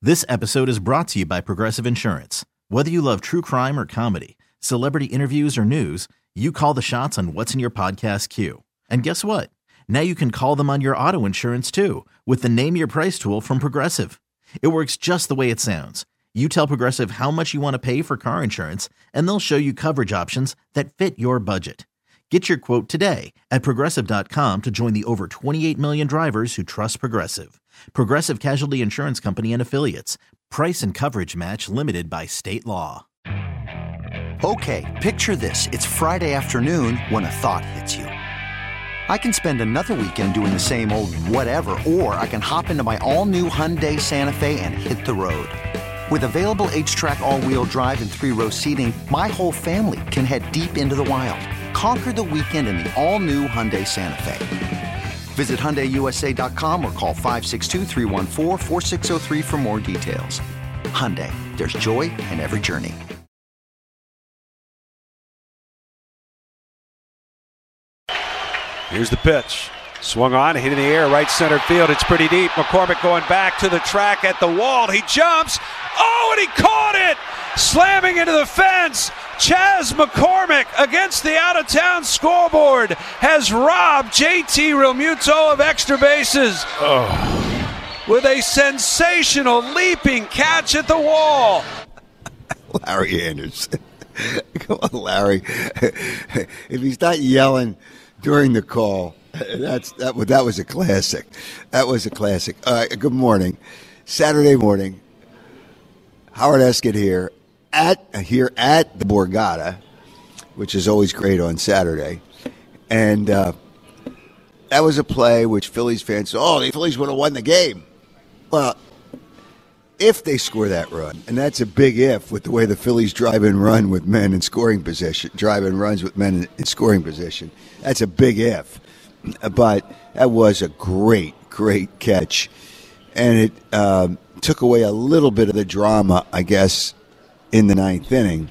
This episode is brought to you by Progressive Insurance. Whether you love true crime or comedy, celebrity interviews or news, you call the shots on what's in your podcast queue. And guess what? Now you can call them on your auto insurance too with the Name Your Price tool from Progressive. It works just the way it sounds. You tell Progressive how much you want to pay for car insurance, and they'll show you coverage options that fit your budget. Get your quote today at Progressive.com to join the over 28 million drivers who trust Progressive. Progressive Casualty Insurance Company and Affiliates. Price and coverage match limited by state law. Okay, picture this. It's Friday afternoon when a thought hits you. I can spend another weekend doing the same old whatever, or I can hop into my all-new Hyundai Santa Fe and hit the road. With available H-Track all-wheel drive and 3-row seating, my whole family can head deep into the wild. Conquer the weekend in the all-new Hyundai Santa Fe. Visit HyundaiUSA.com or call 562-314-4603 for more details. Hyundai, there's joy in every journey. Here's the pitch. Swung on, hit in the air, right center field. It's pretty deep. McCormick going back to the track at the wall. He jumps. Oh, and he caught it! Slamming into the fence. Chas McCormick against the out-of-town scoreboard has robbed JT Realmuto of extra bases. With a sensational leaping catch at the wall. Larry Anderson. Come on, Larry. If he's not yelling during the call, that was a classic. That was a classic. Good morning. Saturday morning. Howard Eskin here at the Borgata, which is always great on Saturday. And that was a play which Phillies fans said, the Phillies would have won the game. Well, if they score that run, and that's a big if with the way the Phillies drive and run with men in scoring position, that's a big if. But that was a great, great catch. And it took away a little bit of the drama, I guess, in the ninth inning.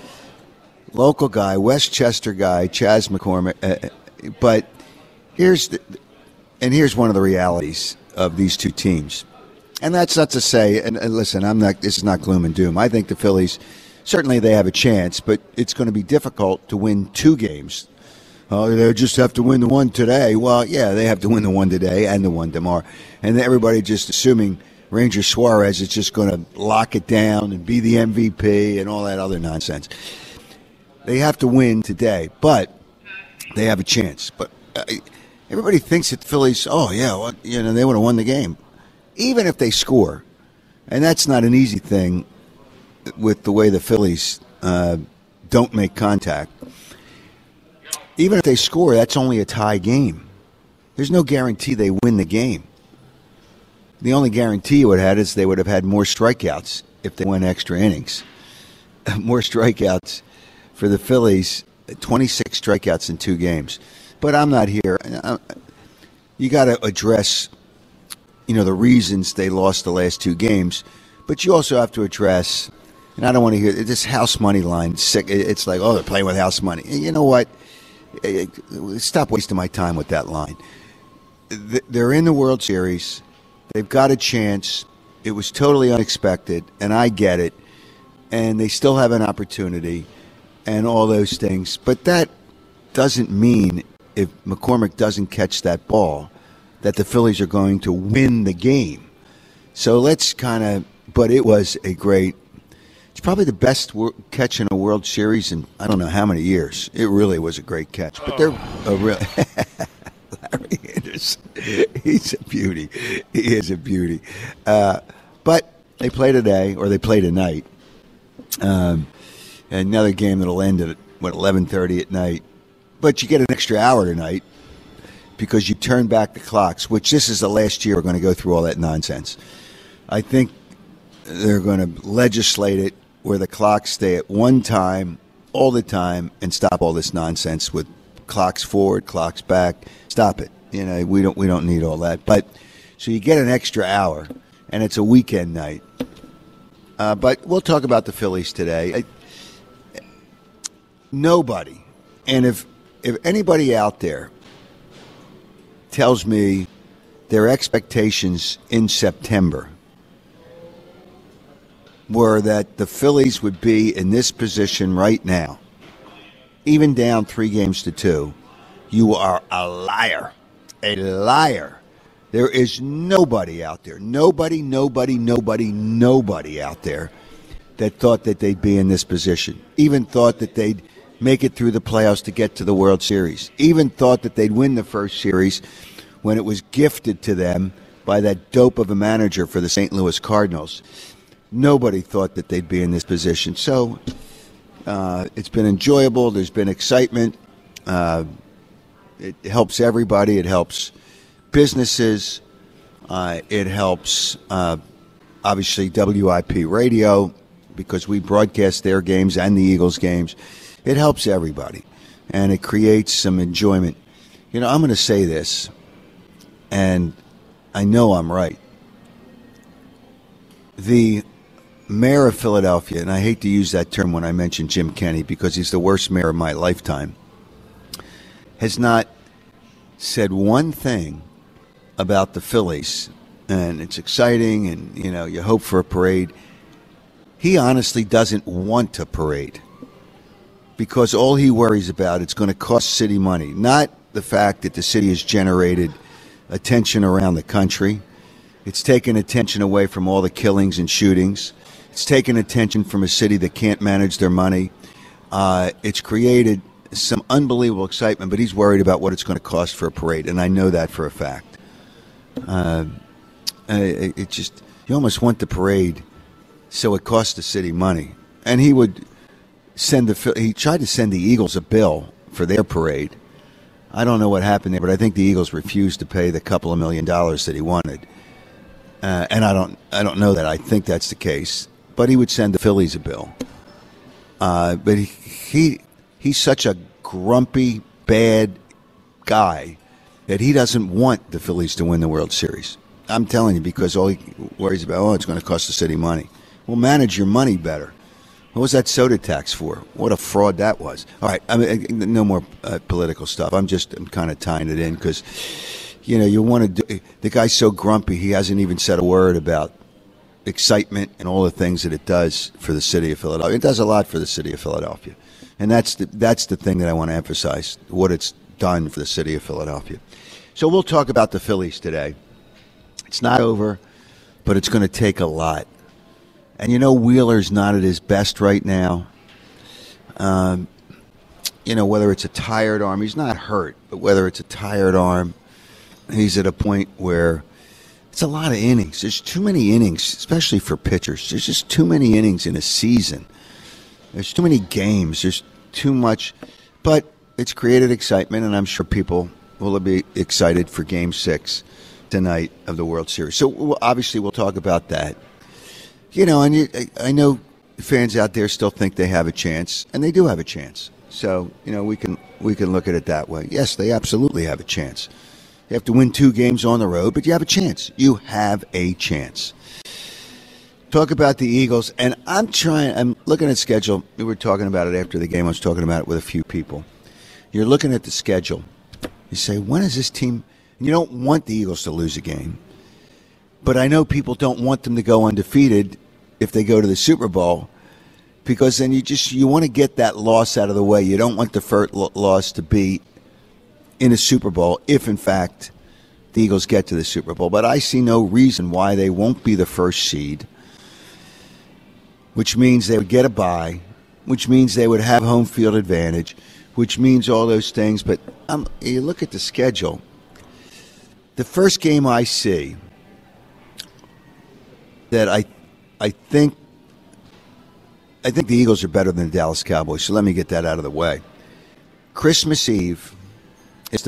Local guy, Westchester guy, Chas McCormick. But here's one of the realities of these two teams. And that's not to say, and listen, this is not gloom and doom. I think the Phillies, certainly they have a chance, but it's going to be difficult to win two games. They just have to win the one today. Well, yeah, they have to win the one today and the one tomorrow. And everybody just assuming Ranger Suarez is just going to lock it down and be the MVP and all that other nonsense. They have to win today, but they have a chance. But everybody thinks that the Phillies, they would have won the game. Even if they score, and that's not an easy thing with the way the Phillies don't make contact. Even if they score, that's only a tie game. There's no guarantee they win the game. The only guarantee you would have had is they would have had more strikeouts if they went extra innings. More strikeouts for the Phillies, 26 strikeouts in 2 games. But I'm not here. You got to address the reasons they lost the last 2 games. But you also have to address, and I don't want to hear this house money line. It's like, they're playing with house money. You know what? Stop wasting my time with that line. They're in the World Series. They've got a chance. It was totally unexpected, and I get it. And they still have an opportunity and all those things. But that doesn't mean if McCormick doesn't catch that ball that the Phillies are going to win the game. So let's but it was it's probably the best catch in a World Series in I don't know how many years. It really was a great catch. But they're a real Larry Anderson. He's a beauty. He is a beauty. But they play today, or they play tonight. Another game that'll end at 11:30 at night. But you get an extra hour tonight because you turn back the clocks, which this is the last year we're going to go through all that nonsense. I think they're going to legislate it where the clocks stay at one time all the time and stop all this nonsense with clocks forward, clocks back. Stop it. We don't need all that. But so you get an extra hour, and it's a weekend night. But we'll talk about the Phillies today. Nobody, and if anybody out there tells me their expectations in September were that the Phillies would be in this position right now, even down 3-2, you are a liar. A liar. There is nobody out there, nobody out there that thought that they'd be in this position, even thought that they'd make it through the playoffs to get to the World Series, even thought that they'd win the first series when it was gifted to them by that dope of a manager for the St. Louis Cardinals. Nobody thought that they'd be in this position. So it's been enjoyable. There's been excitement. It helps everybody. It helps businesses. It helps, obviously, WIP Radio, because we broadcast their games and the Eagles games. It helps everybody, and it creates some enjoyment. You know, I'm going to say this, and I know I'm right. The mayor of Philadelphia, and I hate to use that term when I mention Jim Kenney because he's the worst mayor of my lifetime, has not said one thing about the Phillies, and it's exciting, and, you know, you hope for a parade. He honestly doesn't want a parade because all he worries about, it's going to cost city money, not the fact that the city has generated attention around the country. It's taken attention away from all the killings and shootings. It's taken attention from a city that can't manage their money. It's created some unbelievable excitement, but he's worried about what it's going to cost for a parade, and I know that for a fact. It just, you almost want the parade so it costs the city money. And he would he tried to send the Eagles a bill for their parade. I don't know what happened there, but I think the Eagles refused to pay the couple of $1 million that he wanted. And I don't know that. I think that's the case. But he would send the Phillies a bill. But he's such a grumpy, bad guy that he doesn't want the Phillies to win the World Series. I'm telling you, because all he worries about, it's going to cost the city money. Well, manage your money better. What was that soda tax for? What a fraud that was. All right, I mean, no more political stuff. I'm kind of tying it in because, you know, you want to do. The guy's so grumpy, he hasn't even said a word about excitement and all the things that it does for the city of Philadelphia. It does a lot for the city of Philadelphia. And that's the thing that I want to emphasize, what it's done for the city of Philadelphia. So we'll talk about the Phillies today. It's not over, but it's going to take a lot. And, you know, Wheeler's not at his best right now. You know, whether it's a tired arm, he's not hurt, but whether it's a tired arm, he's at a point where it's a lot of innings. There's too many innings, especially for pitchers. There's just too many innings in a season. There's too many games. There's too much. But it's created excitement, and I'm sure people will be excited for Game 6 tonight of the World Series. So obviously we'll talk about that. You know, and I know fans out there still think they have a chance, and they do have a chance. So, you know, we can look at it that way. Yes, they absolutely have a chance. You have to win 2 games on the road, but you have a chance. You have a chance. Talk about the Eagles, and I'm looking at schedule. We were talking about it after the game. I was talking about it with a few people. You're looking at the schedule. You say, when is this team? You don't want the Eagles to lose a game. But I know people don't want them to go undefeated if they go to the Super Bowl, because then you want to get that loss out of the way. You don't want the first loss to be in a Super Bowl if, in fact, the Eagles get to the Super Bowl. But I see no reason why they won't be the first seed, which means they would get a bye, which means they would have home field advantage, which means all those things. But you look at the schedule. The first game I see that I think the Eagles are better than the Dallas Cowboys, so let me get that out of the way. Christmas Eve is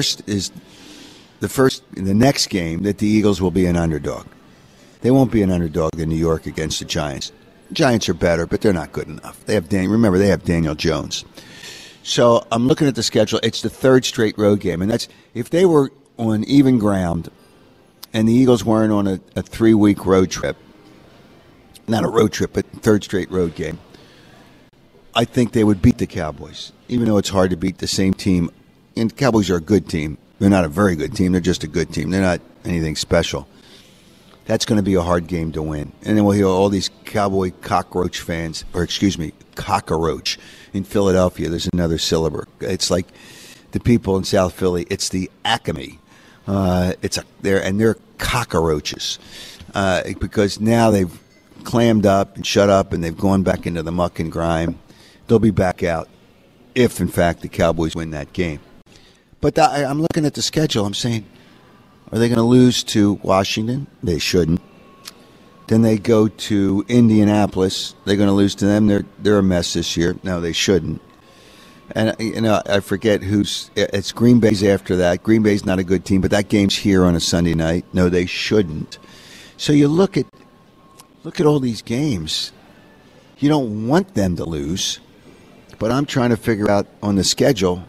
the next game that the Eagles will be an underdog. They won't be an underdog in New York against the Giants. The Giants are better, but they're not good enough. They have Daniel Jones. So I'm looking at the schedule. It's the 3rd straight road game, and that's if they were on even ground and the Eagles weren't on a 3-week road trip, not a road trip, but 3rd straight road game, I think they would beat the Cowboys, even though it's hard to beat the same team. And the Cowboys are a good team. They're not a very good team. They're just a good team. They're not anything special. That's going to be a hard game to win. And then we'll hear all these Cowboy cockroach fans, cockroach in Philadelphia. There's another syllable. It's like the people in South Philly. It's the Acme. They're cockroaches because now they've clammed up and shut up and they've gone back into the muck and grime. They'll be back out if, in fact, the Cowboys win that game. But I'm looking at the schedule. I'm saying, are they going to lose to Washington? They shouldn't. Then they go to Indianapolis. They're going to lose to them. They're a mess this year. No, they shouldn't. And I forget it's Green Bay's after that. Green Bay's not a good team, but that game's here on a Sunday night. No, they shouldn't. So you look at all these games. You don't want them to lose, but I'm trying to figure out on the schedule.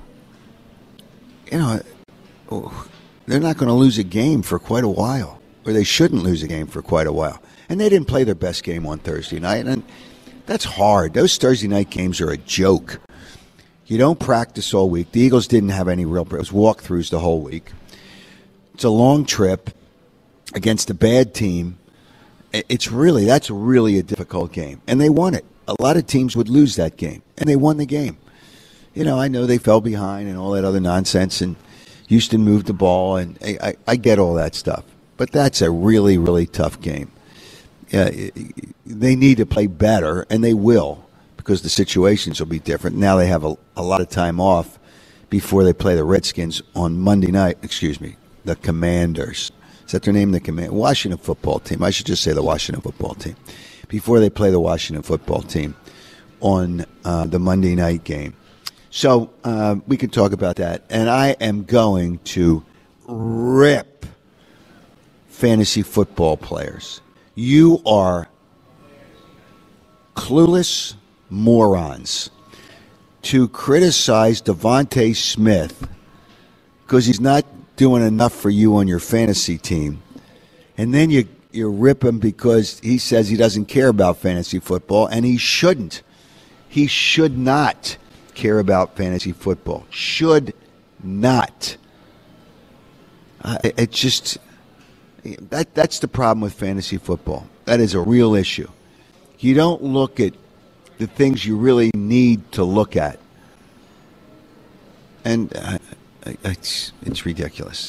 They're not going to lose a game for quite a while, or they shouldn't lose a game for quite a while. And they didn't play their best game on Thursday night, and that's hard. Those Thursday night games are a joke. You don't practice all week. The Eagles didn't have any real walkthroughs the whole week. It's a long trip against a bad team. That's really a difficult game, and they won it. A lot of teams would lose that game, and they won the game. I know they fell behind and all that other nonsense, and Houston moved the ball, and I get all that stuff. But that's a really, really tough game. They need to play better, and they will, because the situations will be different. Now they have a lot of time off before they play the Redskins on Monday night. The Commanders. Is that their name? The Washington football team. I should just say the Washington football team. Before they play the Washington football team on the Monday night game. So we can talk about that. And I am going to rip fantasy football players. You are clueless morons to criticize Devontae Smith because he's not doing enough for you on your fantasy team. And then you rip him because he says he doesn't care about fantasy football, and he shouldn't. He should not care about fantasy football. Should not. That's the problem with fantasy football. That is a real issue. You don't look at the things you really need to look at. And it's ridiculous.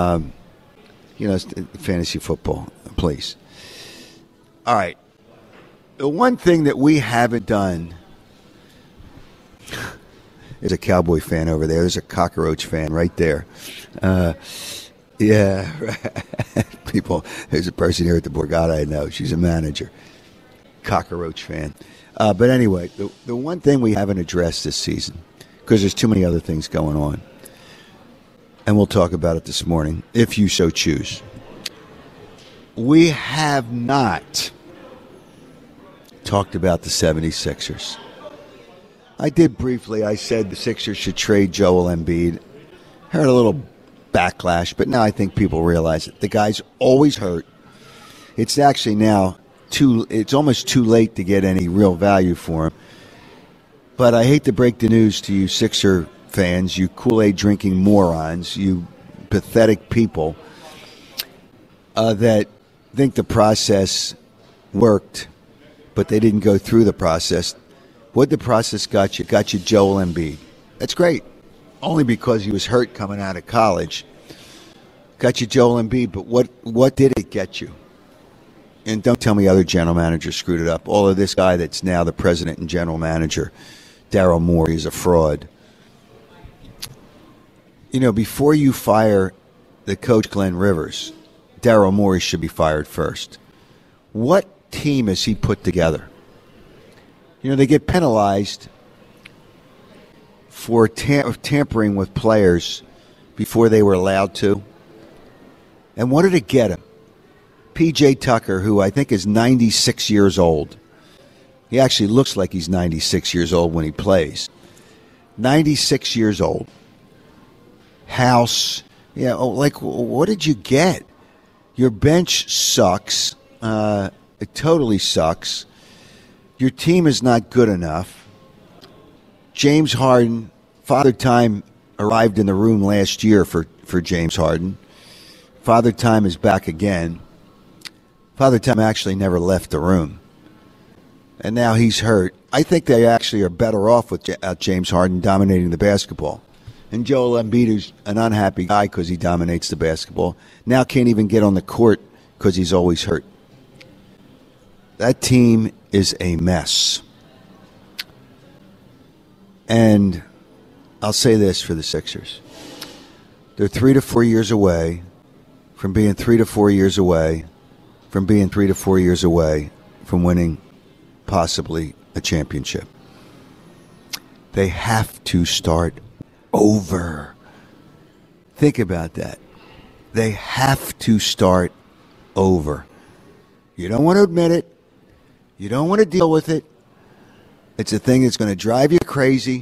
Fantasy football, please. All right. The one thing that we haven't done, there's a Cowboy fan over there. There's a cockroach fan right there. Yeah. People, there's a person here at the Borgata I know. She's a manager. Cockroach fan. But anyway, the one thing we haven't addressed this season, because there's too many other things going on, and we'll talk about it this morning, if you so choose. We have not talked about the 76ers. I did briefly. I said the Sixers should trade Joel Embiid. Heard a little backlash, but now I think people realize it. The guy's always hurt. It's actually now it's almost too late to get any real value for him. But I hate to break the news to you Sixer fans, you Kool-Aid drinking morons, you pathetic people that think the process worked, but they didn't go through the process. What the process got you? Got you Joel Embiid. That's great. Only because he was hurt coming out of college. Got you Joel Embiid, but what did it get you? And don't tell me other general managers screwed it up. All of this guy that's now the president and general manager, Daryl Morey, is a fraud. Before you fire the coach Glenn Rivers, Daryl Morey should be fired first. What team has he put together? They get penalized for tampering with players before they were allowed to. And what did it get him? P.J. Tucker, who I think is 96 years old. He actually looks like he's 96 years old when he plays. 96 years old. House. Yeah, what did you get? Your bench sucks. It totally sucks. Your team is not good enough. James Harden, Father Time arrived in the room last year for James Harden. Father Time is back again. Father Time actually never left the room. And now he's hurt. I think they actually are better off without James Harden dominating the basketball. And Joel Embiid, who's an unhappy guy because he dominates the basketball, now can't even get on the court because he's always hurt. That team is a mess. And I'll say this for the Sixers. They're 3 to 4 years away from being 3 to 4 years away from being 3 to 4 years away from winning possibly a championship. They have to start over. Think about that. They have to start over. You don't want to admit it. You don't want to deal with it. It's a thing that's going to drive you crazy.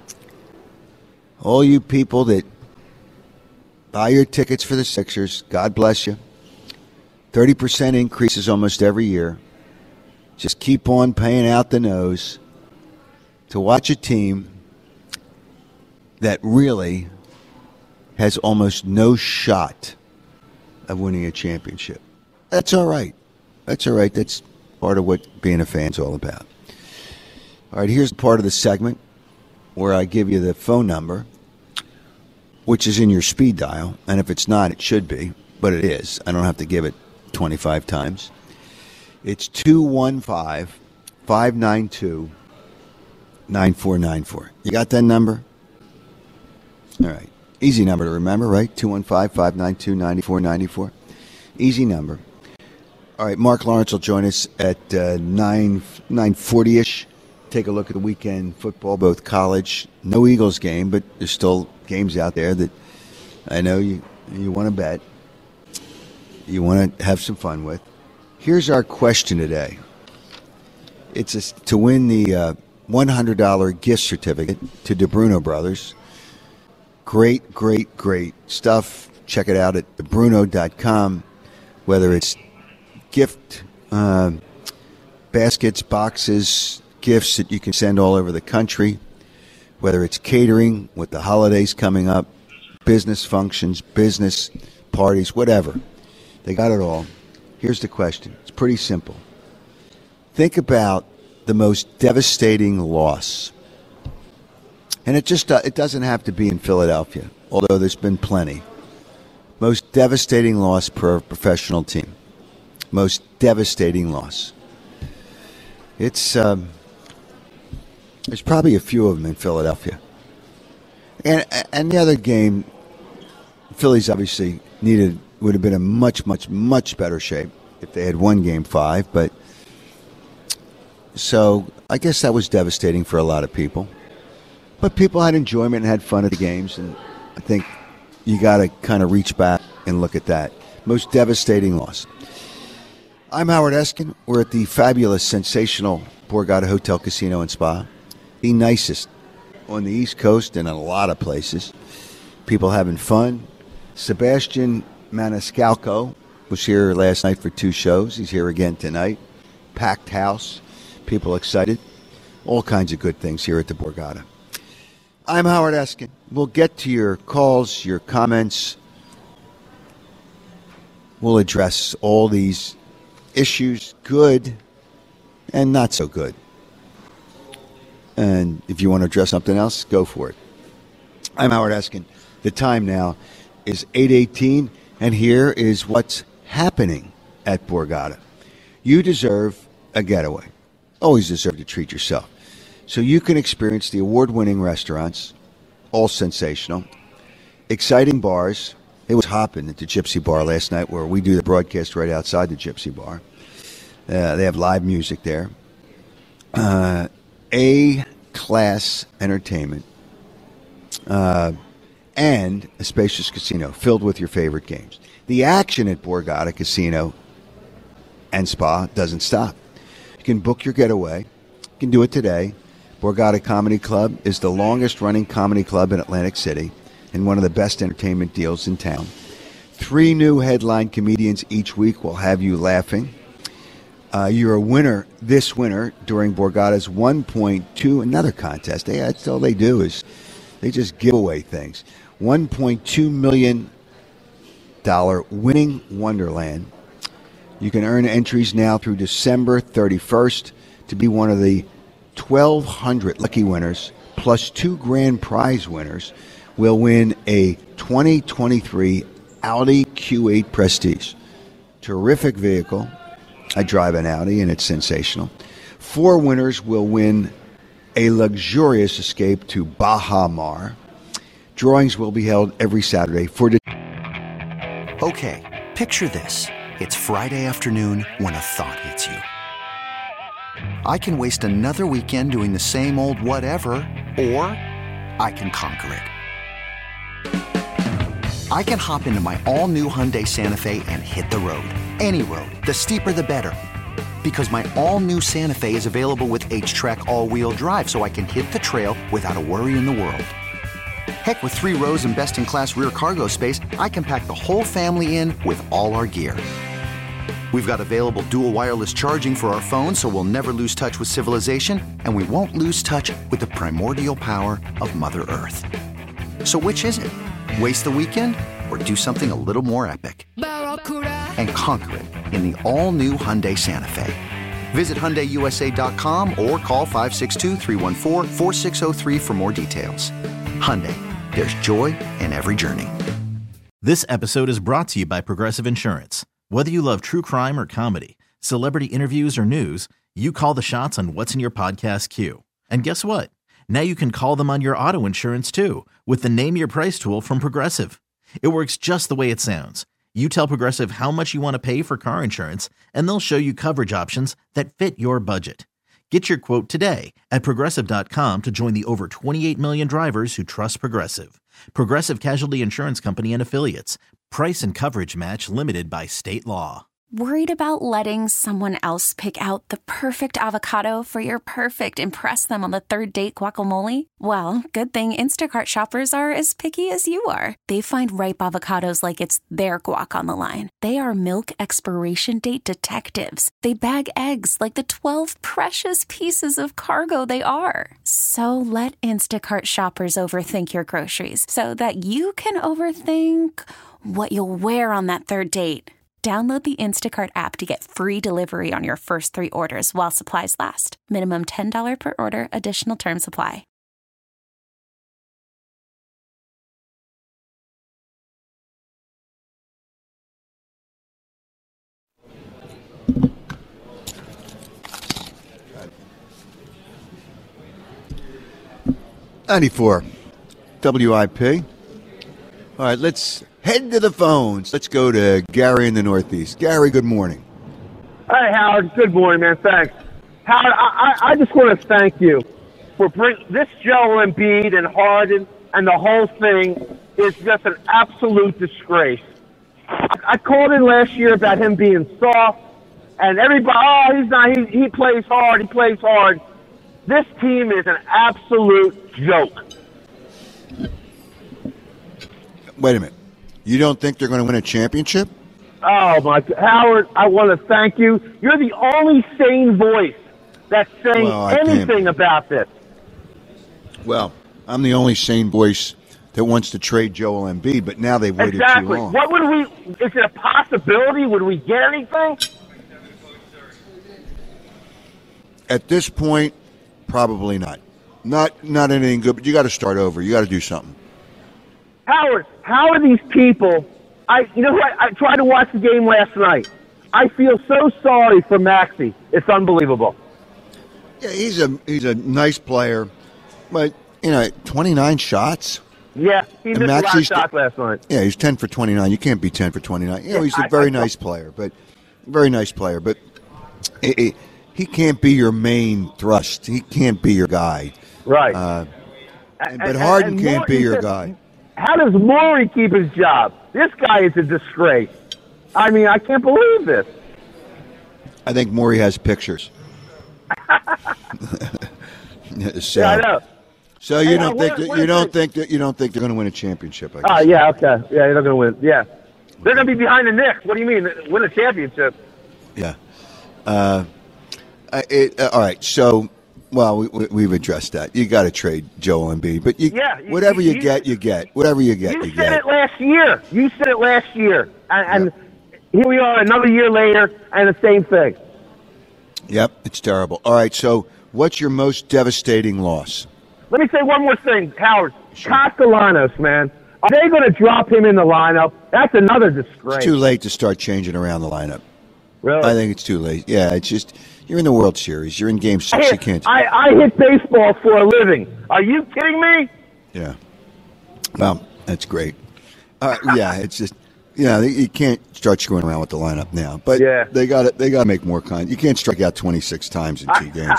All you people that buy your tickets for the Sixers, God bless you. 30% increases almost every year. Just keep on paying out the nose to watch a team that really has almost no shot of winning a championship. That's all right. That's all right. That's part of what being a fan's all about. All right, here's part of the segment where I give you the phone number, which is in your speed dial. And if it's not, it should be, but it is. I don't have to give it 25 times. It's 215-592-9494. You got that number? All right. Easy number to remember, right? 215-592-9494. Easy number. All right, Mark Lawrence will join us at 9:40-ish. Take a look at the weekend football, both college. No Eagles game, but there's still games out there that I know you want to bet. You want to have some fun with. Here's our question today. It's to win the $100 gift certificate to DeBruno Brothers. Great, great, great stuff. Check it out at debruno.com. Whether it's gift baskets, boxes, gifts that you can send all over the country, whether it's catering with the holidays coming up, business functions, business parties, whatever. They got it all. Here's the question. It's pretty simple. Think about the most devastating loss. And it doesn't have to be in Philadelphia, although there's been plenty. Most devastating loss per professional team. Most devastating loss. It's there's probably a few of them in Philadelphia. And the other game, Phillies obviously would have been in much, much, much better shape if they had won Game 5. But so I guess that was devastating for a lot of people. But people had enjoyment and had fun at the games, and I think you got to kind of reach back and look at that. Most devastating loss. I'm Howard Eskin. We're at the fabulous, sensational Borgata Hotel, Casino, and Spa. The nicest on the East Coast and in a lot of places. People having fun. Sebastian Maniscalco was here last night for 2 shows. He's here again tonight. Packed house. People excited. All kinds of good things here at the Borgata. I'm Howard Eskin. We'll get to your calls, your comments. We'll address all these issues, good and not so good. And if you want to address something else, go for it. I'm Howard Eskin. The time now is 8:18, and here is what's happening at Borgata. You deserve a getaway. Always deserve to treat yourself. So you can experience the award-winning restaurants, all sensational, exciting bars. It was hopping at the Gypsy Bar last night, where we do the broadcast right outside the Gypsy Bar. They have live music there. A-class entertainment. And a spacious casino filled with your favorite games. The action at Borgata Casino and Spa doesn't stop. You can book your getaway. You can do it today. Borgata Comedy Club is the longest-running comedy club in Atlantic City and one of the best entertainment deals in town. 3 new headline comedians each week will have you laughing. You're a winner this winter during Borgata's 1.2, another contest. That's all they do is they just give away things. $1.2 million Winning Wonderland You can earn entries now through December 31st to be one of the 1,200 lucky winners, plus 2 grand prize winners will win a 2023 Audi Q8 Prestige. Terrific vehicle. I drive an Audi, and it's sensational. 4 winners will win a luxurious escape to Baja Mar. Drawings will be held every Saturday for... Okay, picture this. It's Friday afternoon when a thought hits you. I can waste another weekend doing the same old whatever, or I can conquer it. I can hop into my all-new Hyundai Santa Fe and hit the road. Any road. The steeper, the better. Because my all-new Santa Fe is available with H-Track all-wheel drive, so I can hit the trail without a worry in the world. Heck, with 3 rows and best-in-class rear cargo space, I can pack the whole family in with all our gear. We've got available dual wireless charging for our phones, so we'll never lose touch with civilization, and we won't lose touch with the primordial power of Mother Earth. So which is it? Waste the weekend or do something a little more epic? And conquer it in the all-new Hyundai Santa Fe. Visit HyundaiUSA.com or call 562-314-4603 for more details. Hyundai, there's joy in every journey. This episode is brought to you by Progressive Insurance. Whether you love true crime or comedy, celebrity interviews or news, you call the shots on what's in your podcast queue. And guess what? Now you can call them on your auto insurance too with the Name Your Price tool from Progressive. It works just the way it sounds. You tell Progressive how much you want to pay for car insurance, and they'll show you coverage options that fit your budget. Get your quote today at Progressive.com to join the over 28 million drivers who trust Progressive. Progressive Casualty Insurance Company and Affiliates. Price and coverage match limited by state law. Worried about letting someone else pick out the perfect avocado for your perfect impress them on the third date guacamole? Well, good thing Instacart shoppers are as picky as you are. They find ripe avocados like it's their guac on the line. They are milk expiration date detectives. They bag eggs like the 12 precious pieces of cargo they are. So let Instacart shoppers overthink your groceries so that you can overthink what you'll wear on that third date. Download the Instacart app to get free delivery on your first 3 orders while supplies last. Minimum $10 per order. Additional terms apply. '94 WIP. All right, let's head to the phones. Let's go to Gary in the Northeast. Gary, good morning. Hey, Howard. Good morning, man. Thanks. Howard, I just want to thank you for bringing this Joel Embiid and Harden and the whole thing is just an absolute disgrace. I called in last year about him being soft, and everybody, he's not. He plays hard. He plays hard. This team is an absolute joke. Wait a minute. You don't think they're going to win a championship? Oh, my God. Howard, I want to thank you. You're the only sane voice that's saying anything about this. Well, I'm the only sane voice that wants to trade Joel Embiid, but now they've waited too long. What would we – is it a possibility? Would we get anything? At this point, probably not. Not anything good, but you got to start over. You got to do something. Howard, how are these people? You know what? I tried to watch the game last night. I feel so sorry for Maxey. It's unbelievable. Yeah, he's a nice player, but 29 shots. Yeah, he missed a lot of shots last night. Yeah, he's 10 for 29. You can't be 10 for 29. He's a very nice player, but he can't be your main thrust. He can't be your guy. Right. But Harden can't be your guy. How does Morey keep his job? This guy is a disgrace. I mean, I can't believe this. I think Morey has pictures. So, yeah, I know. So you don't think they're going to win a championship? I guess. Oh, yeah, okay. Yeah, they're not going to win. Yeah, they're going to be behind the Knicks. What do you mean, win a championship? Yeah. All right. So. Well, we've addressed that. You got to trade Joel Embiid, but whatever you get, you get. Whatever you get, you get. You said it last year. And here we are another year later, and the same thing. Yep, it's terrible. All right, so what's your most devastating loss? Let me say one more thing, Howard. Sure. Castellanos, man. Are they going to drop him in the lineup? That's another disgrace. It's too late to start changing around the lineup. Really? I think it's too late. Yeah, it's just, you're in the World Series. You're in Game 6. You can't. I hit baseball for a living. Are you kidding me? Yeah. Well, that's great. Yeah, it's just, you can't start screwing around with the lineup now. But Yeah. they got to make more kind. You can't strike out 26 times in 2 games.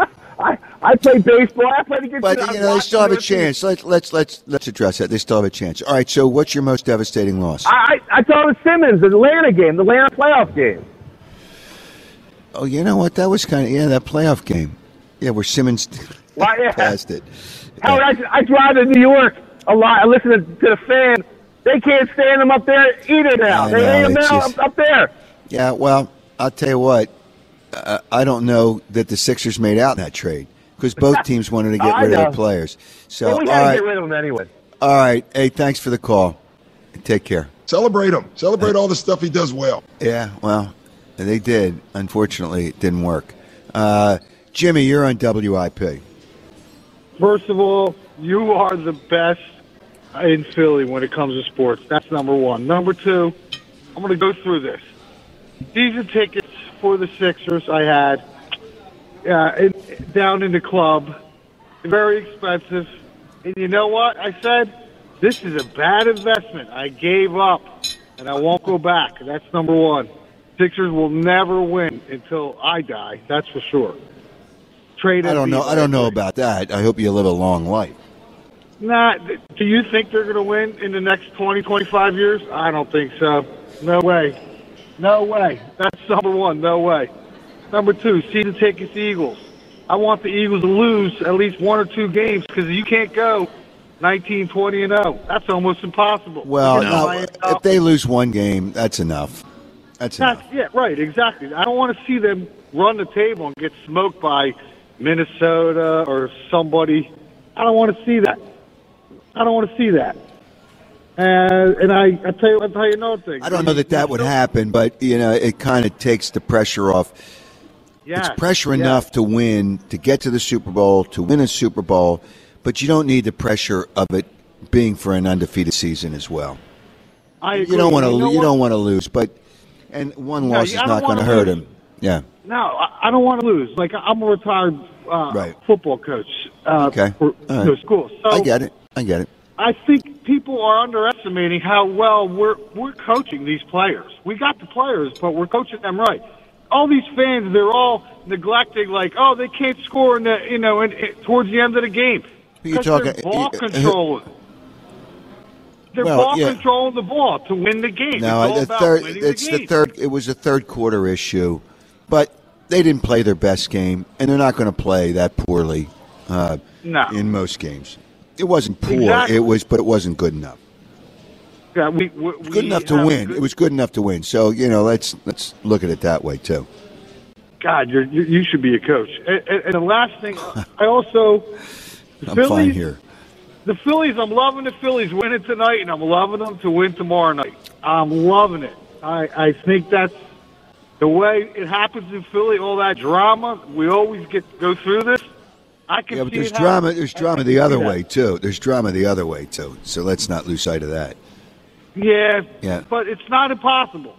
I play baseball. I play against But they still have a chance. Let's address that. They still have a chance. All right. So, what's your most devastating loss? I saw the Simmons, the Atlanta game, the Atlanta playoff game. Oh, you know what? That was kind of that playoff game. Yeah, where Simmons passed it. Howard, I drive to New York a lot. I listen to the fans. They can't stand them up there either now. They hate them now up there. Yeah. Well, I'll tell you what. I don't know that the Sixers made out in that trade because both teams wanted to get rid of their players. So, we had to get rid of them anyway. All right. Hey, thanks for the call. Take care. Celebrate him. Celebrate all the stuff he does well. Yeah, well, they did. Unfortunately, it didn't work. Jimmy, you're on WIP. First of all, you are the best in Philly when it comes to sports. That's number one. Number two, I'm going to go through this. Season tickets for the Sixers I had down in the club. Very expensive. And you know what? I said, this is a bad investment. I gave up, and I won't go back. That's number one. Sixers will never win until I die. That's for sure. Trade. I don't know about that. I hope you live a long life. Nah, do you think they're going to win in the next 20, 25 years? I don't think so. No way. No way. That's number one. No way. Number two, season tickets Eagles. I want the Eagles to lose at least 1 or 2 games because you can't go 19, 20, and 0. That's almost impossible. Well, if they lose 1 game, that's enough. That's enough. Yeah, right, exactly. I don't want to see them run the table and get smoked by Minnesota or somebody. I don't want to see that. I don't want to see that. And I tell you another thing. I don't know that would happen, but it kind of takes the pressure off. Yes, it's pressure enough to win, to get to the Super Bowl, to win a Super Bowl, but you don't need the pressure of it being for an undefeated season as well. I agree. You don't want to. You don't want to lose, and one loss is not going to hurt him. Yeah. No, I don't want to lose. Like I'm a retired football coach. Okay. For school. So I get it. I think people are underestimating how well we're coaching these players. We got the players, but we're coaching them right. All these fans, they're all neglecting, like, oh, they can't score in the towards the end of the game. Because they're ball controlling. They're controlling the ball to win the game. No, it was a third quarter issue, but they didn't play their best game, and they're not going to play that poorly in most games. It wasn't poor. Exactly. But it wasn't good enough. Yeah, we good enough to win. It was good enough to win. So let's look at it that way too. God, you should be a coach. And the last thing, I'm fine here. The Phillies, I'm loving the Phillies winning tonight, and I'm loving them to win tomorrow night. I'm loving it. I think that's the way it happens in Philly. All that drama, we always go through this. But there's drama. There's drama the other way too. So let's not lose sight of that. Yeah. But it's not impossible.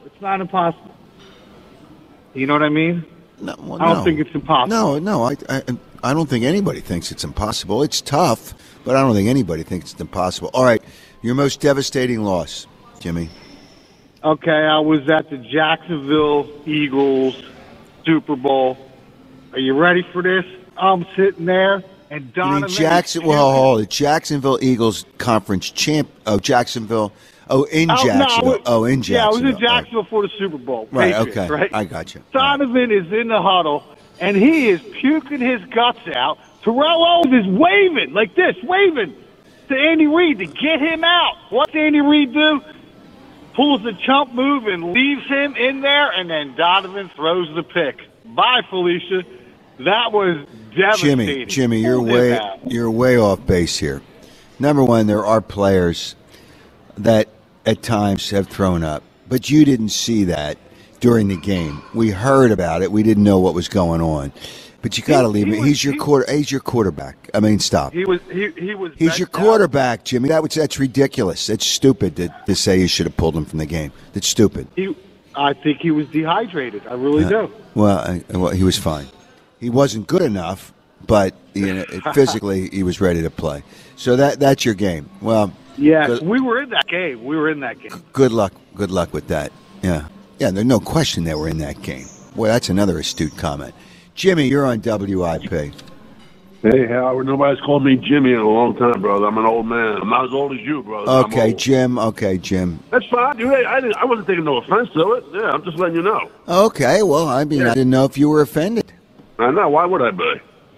You know what I mean? No, I don't think it's impossible. No. I don't think anybody thinks it's impossible. It's tough, but I don't think anybody thinks it's impossible. All right, your most devastating loss, Jimmy. Okay, I was at the Jacksonville Eagles Super Bowl. Are you ready for this? I'm sitting there, and Donovan. The Jacksonville Eagles conference champ. Oh, Jacksonville. Oh, in Jacksonville. In Jacksonville. Yeah, I was in Jacksonville for the Super Bowl. Right. Patriots, okay. Right? I got you. Donovan is in the huddle, and he is puking his guts out. Terrell Owens is waving to Andy Reid to get him out. What's Andy Reid do? Pulls the chump move and leaves him in there, and then Donovan throws the pick. Bye, Felicia. That was devastating. Jimmy, you're way off base here. Number one, there are players that at times have thrown up. but you didn't see that during the game. We heard about it. We didn't know what was going on. But you got to leave it. He's your quarterback. I mean, stop. He was. He's your quarterback, Jimmy. That's ridiculous. It's stupid to say you should have pulled him from the game. That's stupid. I think he was dehydrated. I really do. Well, he was fine. He wasn't good enough, but physically he was ready to play. So that's your game. Well, yes, we were in that game. Good luck with that. Yeah. There's no question they were in that game. Boy, that's another astute comment. Jimmy, you're on WIP. Hey, Howard. Nobody's called me Jimmy in a long time, brother. I'm an old man. I'm not as old as you, brother. Okay, Jim. That's fine. I wasn't taking no offense to it. Yeah, I'm just letting you know. Okay, well, I didn't know if you were offended. I know. Why would I be?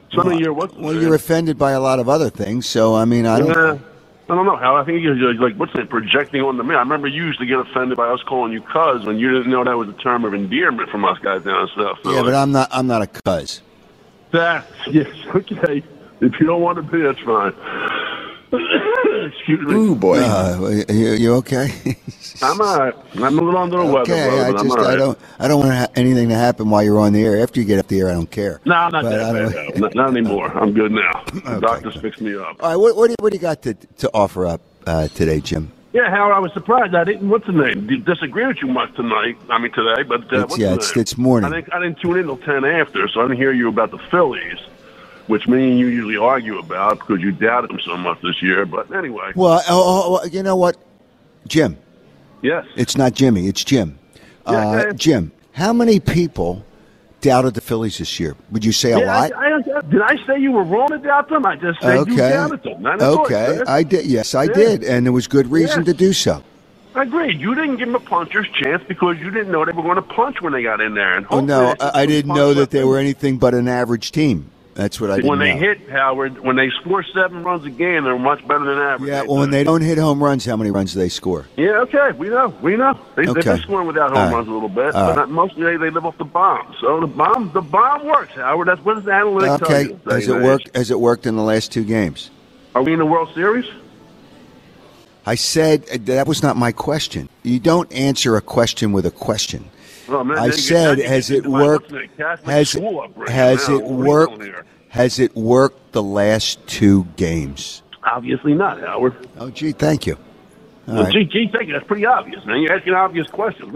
You're offended by a lot of other things, so, I don't know. I don't know, Howard. I think you're projecting onto me. I remember you used to get offended by us calling you cuz when you didn't know that was a term of endearment from us guys down south. So yeah, but I'm not a cuz. Yes, okay. If you don't want to be, that's fine. Excuse me. Ooh, boy. You okay? I'm all right. I'm a little under the weather, brother. I don't want anything to happen while you're on the air. After you get off the air, I don't care. No, I'm not that bad. Not anymore. I'm good now. The doctors fixed me up. All right, what do you got to offer up today, Jim? Yeah, Howard, I was surprised. I didn't. What's the name? Disagree with you much tonight. Today, but it's morning. I didn't tune in till 10 after, so I didn't hear you about the Phillies, which me and you usually argue about because you doubted them so much this year. But anyway. Well, you know what, Jim? Yes. It's not Jimmy. It's Jim. Jim, how many people doubted the Phillies this year? Would you say a lot? Did I say you were wrong to doubt them? I just said you doubted them. I did. Yes, I did, and there was good reason to do so. I agree. You didn't give them a puncher's chance because you didn't know they were going to punch when they got in there. And I didn't know that they were anything but an average team. That's what I didn't know. When they hit, Howard, when they score 7 runs a game, they're much better than average. Yeah, well, when they don't hit home runs, how many runs do they score? Yeah, okay, we know. They've been scoring without home runs a little bit, but not mostly they live off the bomb. So the bomb works, Howard. That's what the analytics tell you. Has it worked in the last 2 games? Are we in the World Series? I said that was not my question. You don't answer a question with a question. Oh, man, I said, has it worked? Has it worked the last 2 games? Obviously not, Howard. Oh, gee, thank you. Thank you. That's pretty obvious, man. You're asking obvious questions.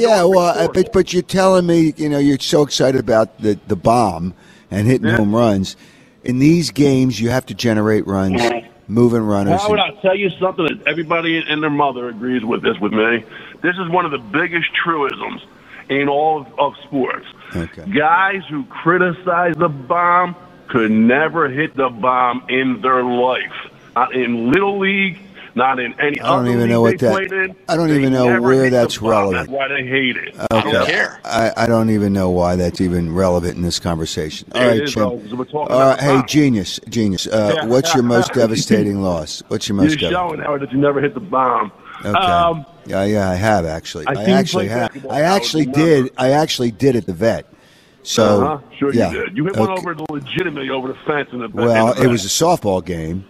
But you're telling me, you're so excited about the bomb and hitting home runs. In these games, you have to generate runs, moving runners. Howard, I'll tell you something that everybody and their mother agrees with me. This is one of the biggest truisms in all of sports. Okay. Guys who criticize the bomb could never hit the bomb in their life. Not in Little League, not in any other league they played in. I don't even know where that's relevant. That's why they hate it. Okay. I don't care. I don't even know why that's even relevant in this conversation. All right, Jim. Hey, genius. What's your most devastating loss? What's your most devastating? You're showing, Howard, that you never hit the bomb. Okay. Yeah, I have actually. I actually did at the vet. So sure you did. You hit one legitimately over the fence in the vet. Well, it was a softball game,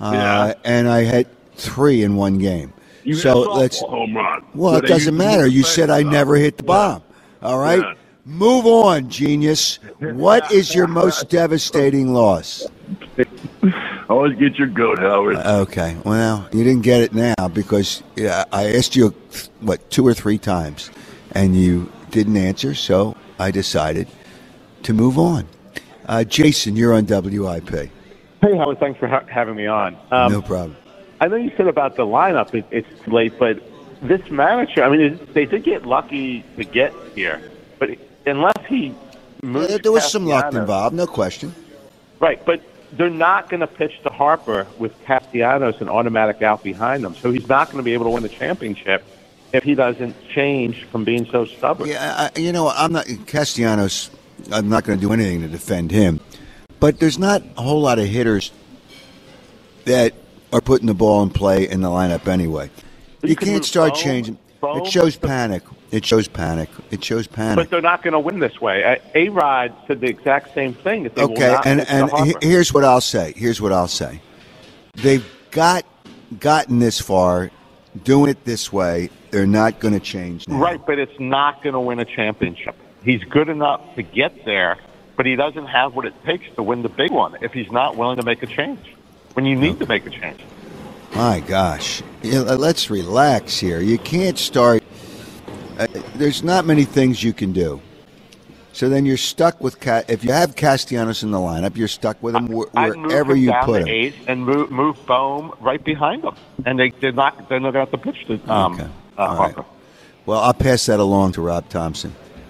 and I hit 3 in one game. You hit a softball home run. Well, it doesn't matter. You said I never hit the bomb. All right, move on, genius. What is your most devastating loss? Always get your goat, Howard. Okay. Well, you didn't get it now because I asked you, 2 or 3 times, and you didn't answer, so I decided to move on. Jason, you're on WIP. Hey, Howard. Thanks for having me on. No problem. I know you said about the lineup, it's late, but this manager, they did get lucky to get here, but unless he moves there was some luck involved, no question. Right, but they're not going to pitch to Harper with Castellanos an automatic out behind him, so he's not going to be able to win the championship if he doesn't change from being so stubborn. Yeah, I'm not Castellanos. I'm not going to do anything to defend him, but there's not a whole lot of hitters that are putting the ball in play in the lineup anyway. You can't start changing. It shows panic. But they're not going to win this way. A-Rod said the exact same thing. Okay, and here's what I'll say. They've gotten this far doing it this way. They're not going to change now. Right, but it's not going to win a championship. He's good enough to get there, but he doesn't have what it takes to win the big one if he's not willing to make a change when you need to make a change. My gosh. Let's relax here. You can't start. There's not many things you can do. So then you're stuck with if you have Castellanos in the lineup, you're stuck with him wherever you put him. Eight and move Bohm right behind him, and they're not going to have to pitch to Okay. Harper. Right. Well, I'll pass that along to Rob Thompson.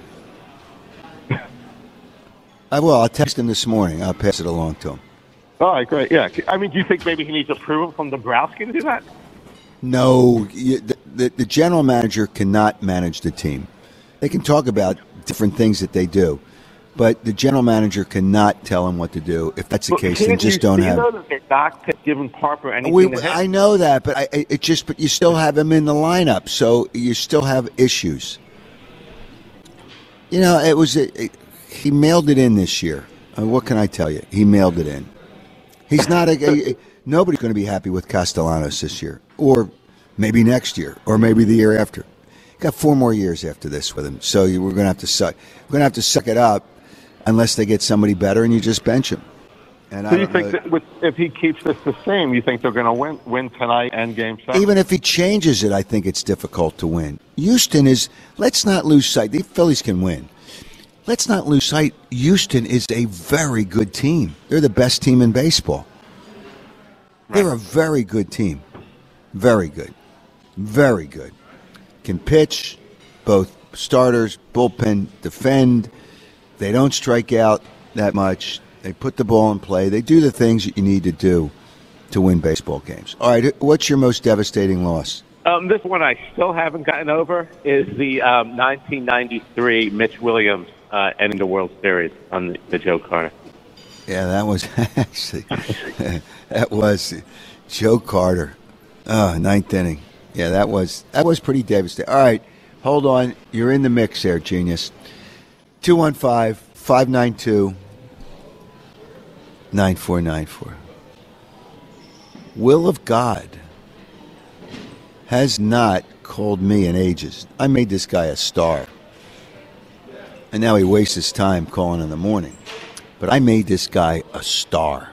I will. I'll text him this morning. I'll pass it along to him. All right, great. Yeah, I mean, do you think maybe he needs approval from Dombrowski to do that? No, the general manager cannot manage the team. They can talk about different things that they do, but the general manager cannot tell him what to do. If that's the case, then just don't have. You know that they're not giving Harper anything to hit? I know that, but but you still have him in the lineup, so you still have issues. You know, he mailed it in this year. What can I tell you? He mailed it in. He's not nobody's going to be happy with Castellanos this year, or maybe next year, or maybe the year after. Got 4 more years after this with him, so we're going to have to suck. We're going to have to suck it up, unless they get somebody better, and you just bench him. And so you think that if he keeps this the same, you think they're going to win tonight and Game 7? Even if he changes it, I think it's difficult to win. Houston is. Let's not lose sight. The Phillies can win. Let's not lose sight. Houston is a very good team. They're the best team in baseball. They're a very good team. Very good. Very good. Can pitch, both starters, bullpen, defend. They don't strike out that much. They put the ball in play. They do the things that you need to do to win baseball games. All right, what's your most devastating loss? This one I still haven't gotten over is the 1993 Mitch Williams ending the World Series on the Joe Carter. Yeah, that was actually that was Joe Carter. Oh, ninth inning. Yeah, that was pretty devastating. All right, hold on. You're in the mix there, genius. 215-592-9494. Will of God has not called me in ages. I made this guy a star. And now he wastes his time calling in the morning. But I made this guy a star.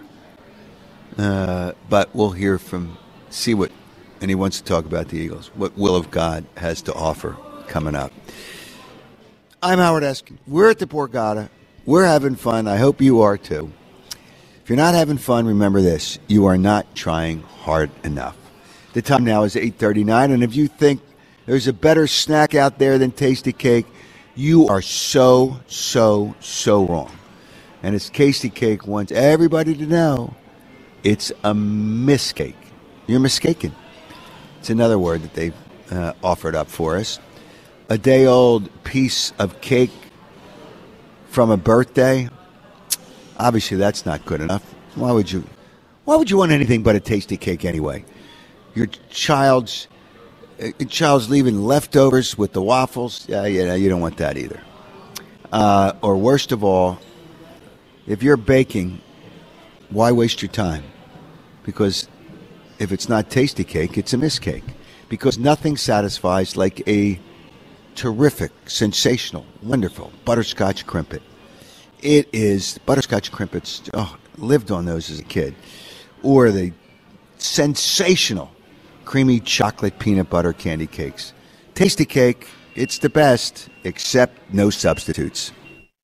But we'll hear see what, and he wants to talk about the Eagles, what Will of God has to offer coming up. I'm Howard Eskin. We're at the Borgata. We're having fun. I hope you are too. If you're not having fun, remember this. You are not trying hard enough. The time now is 8:39, and if you think there's a better snack out there than Tasty Cake, you are so wrong. And it's Tasty Cake wants everybody to know it's a miscake. You're mistaken. It's another word that they've offered up for us. A day-old piece of cake from a birthday. Obviously, that's not good enough. Why would you want anything but a Tasty Cake anyway? Your child's leaving leftovers with the waffles. Yeah, you don't want that either. Or worst of all, if you're baking, why waste your time? Because if it's not Tasty Cake, it's a miscake. Because nothing satisfies like a terrific, sensational, wonderful butterscotch crimpet. It is butterscotch crimpets. Oh, lived on those as a kid. Or the sensational creamy chocolate peanut butter candy cakes. Tasty Cake, it's the best, except no substitutes.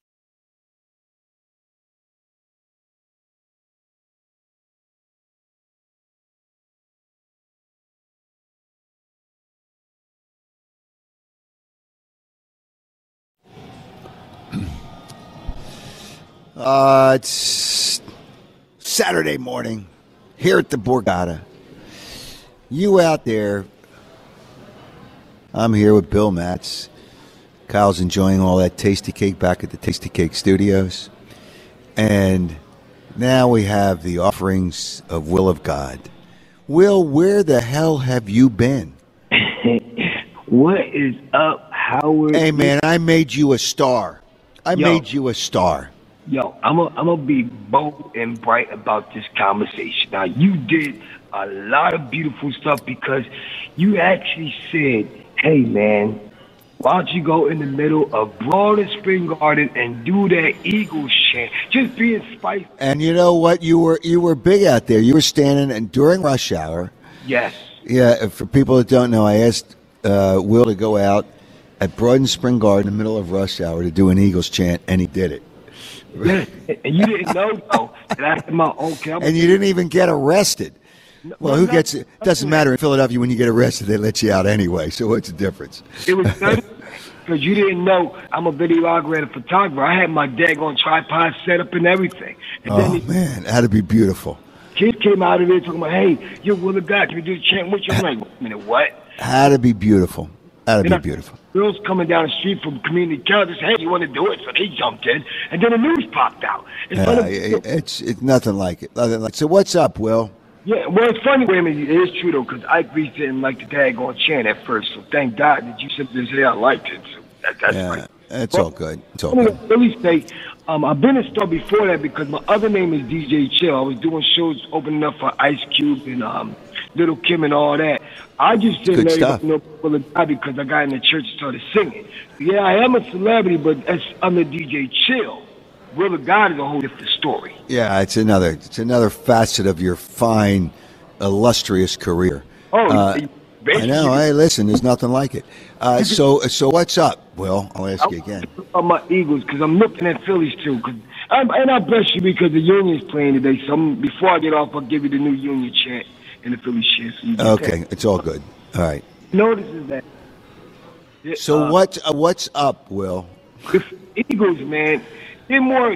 It's Saturday morning here at the Borgata. You out there, I'm here with Bill Matz. Kyle's enjoying all that Tasty Cake back at the Tasty Cake Studios. And now we have the offerings of Will of God. Will, where the hell have you been? What is up, Howard? Hey, man, I made you a star. I made you a star. Yo, I'm gonna be bold and bright about this conversation. Now, you did a lot of beautiful stuff because you actually said, hey, man, why don't you go in the middle of Broad and Spring Garden and do that Eagles chant? Just being spiced. And you know what? You were big out there. You were standing and during rush hour. Yes. Yeah, for people that don't know, I asked Will to go out at Broad and Spring Garden in the middle of rush hour to do an Eagles chant, and he did it. Yeah, and you didn't know, though, that I had my own camera. And you didn't even get arrested. Well, who gets it? Doesn't matter. In Philadelphia, when you get arrested, they let you out anyway. So what's the difference? It was good because you didn't know I'm a videographer and a photographer. I had my daggone tripod set up and everything. And man, that'd be beautiful. Kids came out of there talking about, hey, you're Will of God. Can we do the chant with you? I'm like, wait a minute, what? That'd be beautiful. That'd be beautiful. Girls coming down the street from community college said, hey, you want to do it? So they jumped in, and then the news popped out. It's nothing like it. Nothing like. So what's up, Will? Yeah, well, it's funny, wait a minute, it is true, though, because Ike Reese didn't like the daggone chant at first, so thank God that you simply say I liked it. So that's great. It's all good. It's all good. Philly State, I've been a star before that because my other name is DJ Chill. I was doing shows opening up for Ice Cube and Little Kim and all that. I just didn't let you know Will of God because I got in the church and started singing. Yeah, I am a celebrity, but I'm the DJ Chill. Will of God is a whole different story. Yeah, it's another facet of your fine, illustrious career. I know. Hey, listen, there's nothing like it. So what's up, Will? I'll ask you again. On my Eagles, because I'm looking at Phillies too. And I bless you because the Union's playing today. So before I get off, I'll give you the new Union chant and the Phillies chant. So okay, it's all good. All right. Notices that. So what's up, Will? The Eagles, man. They're more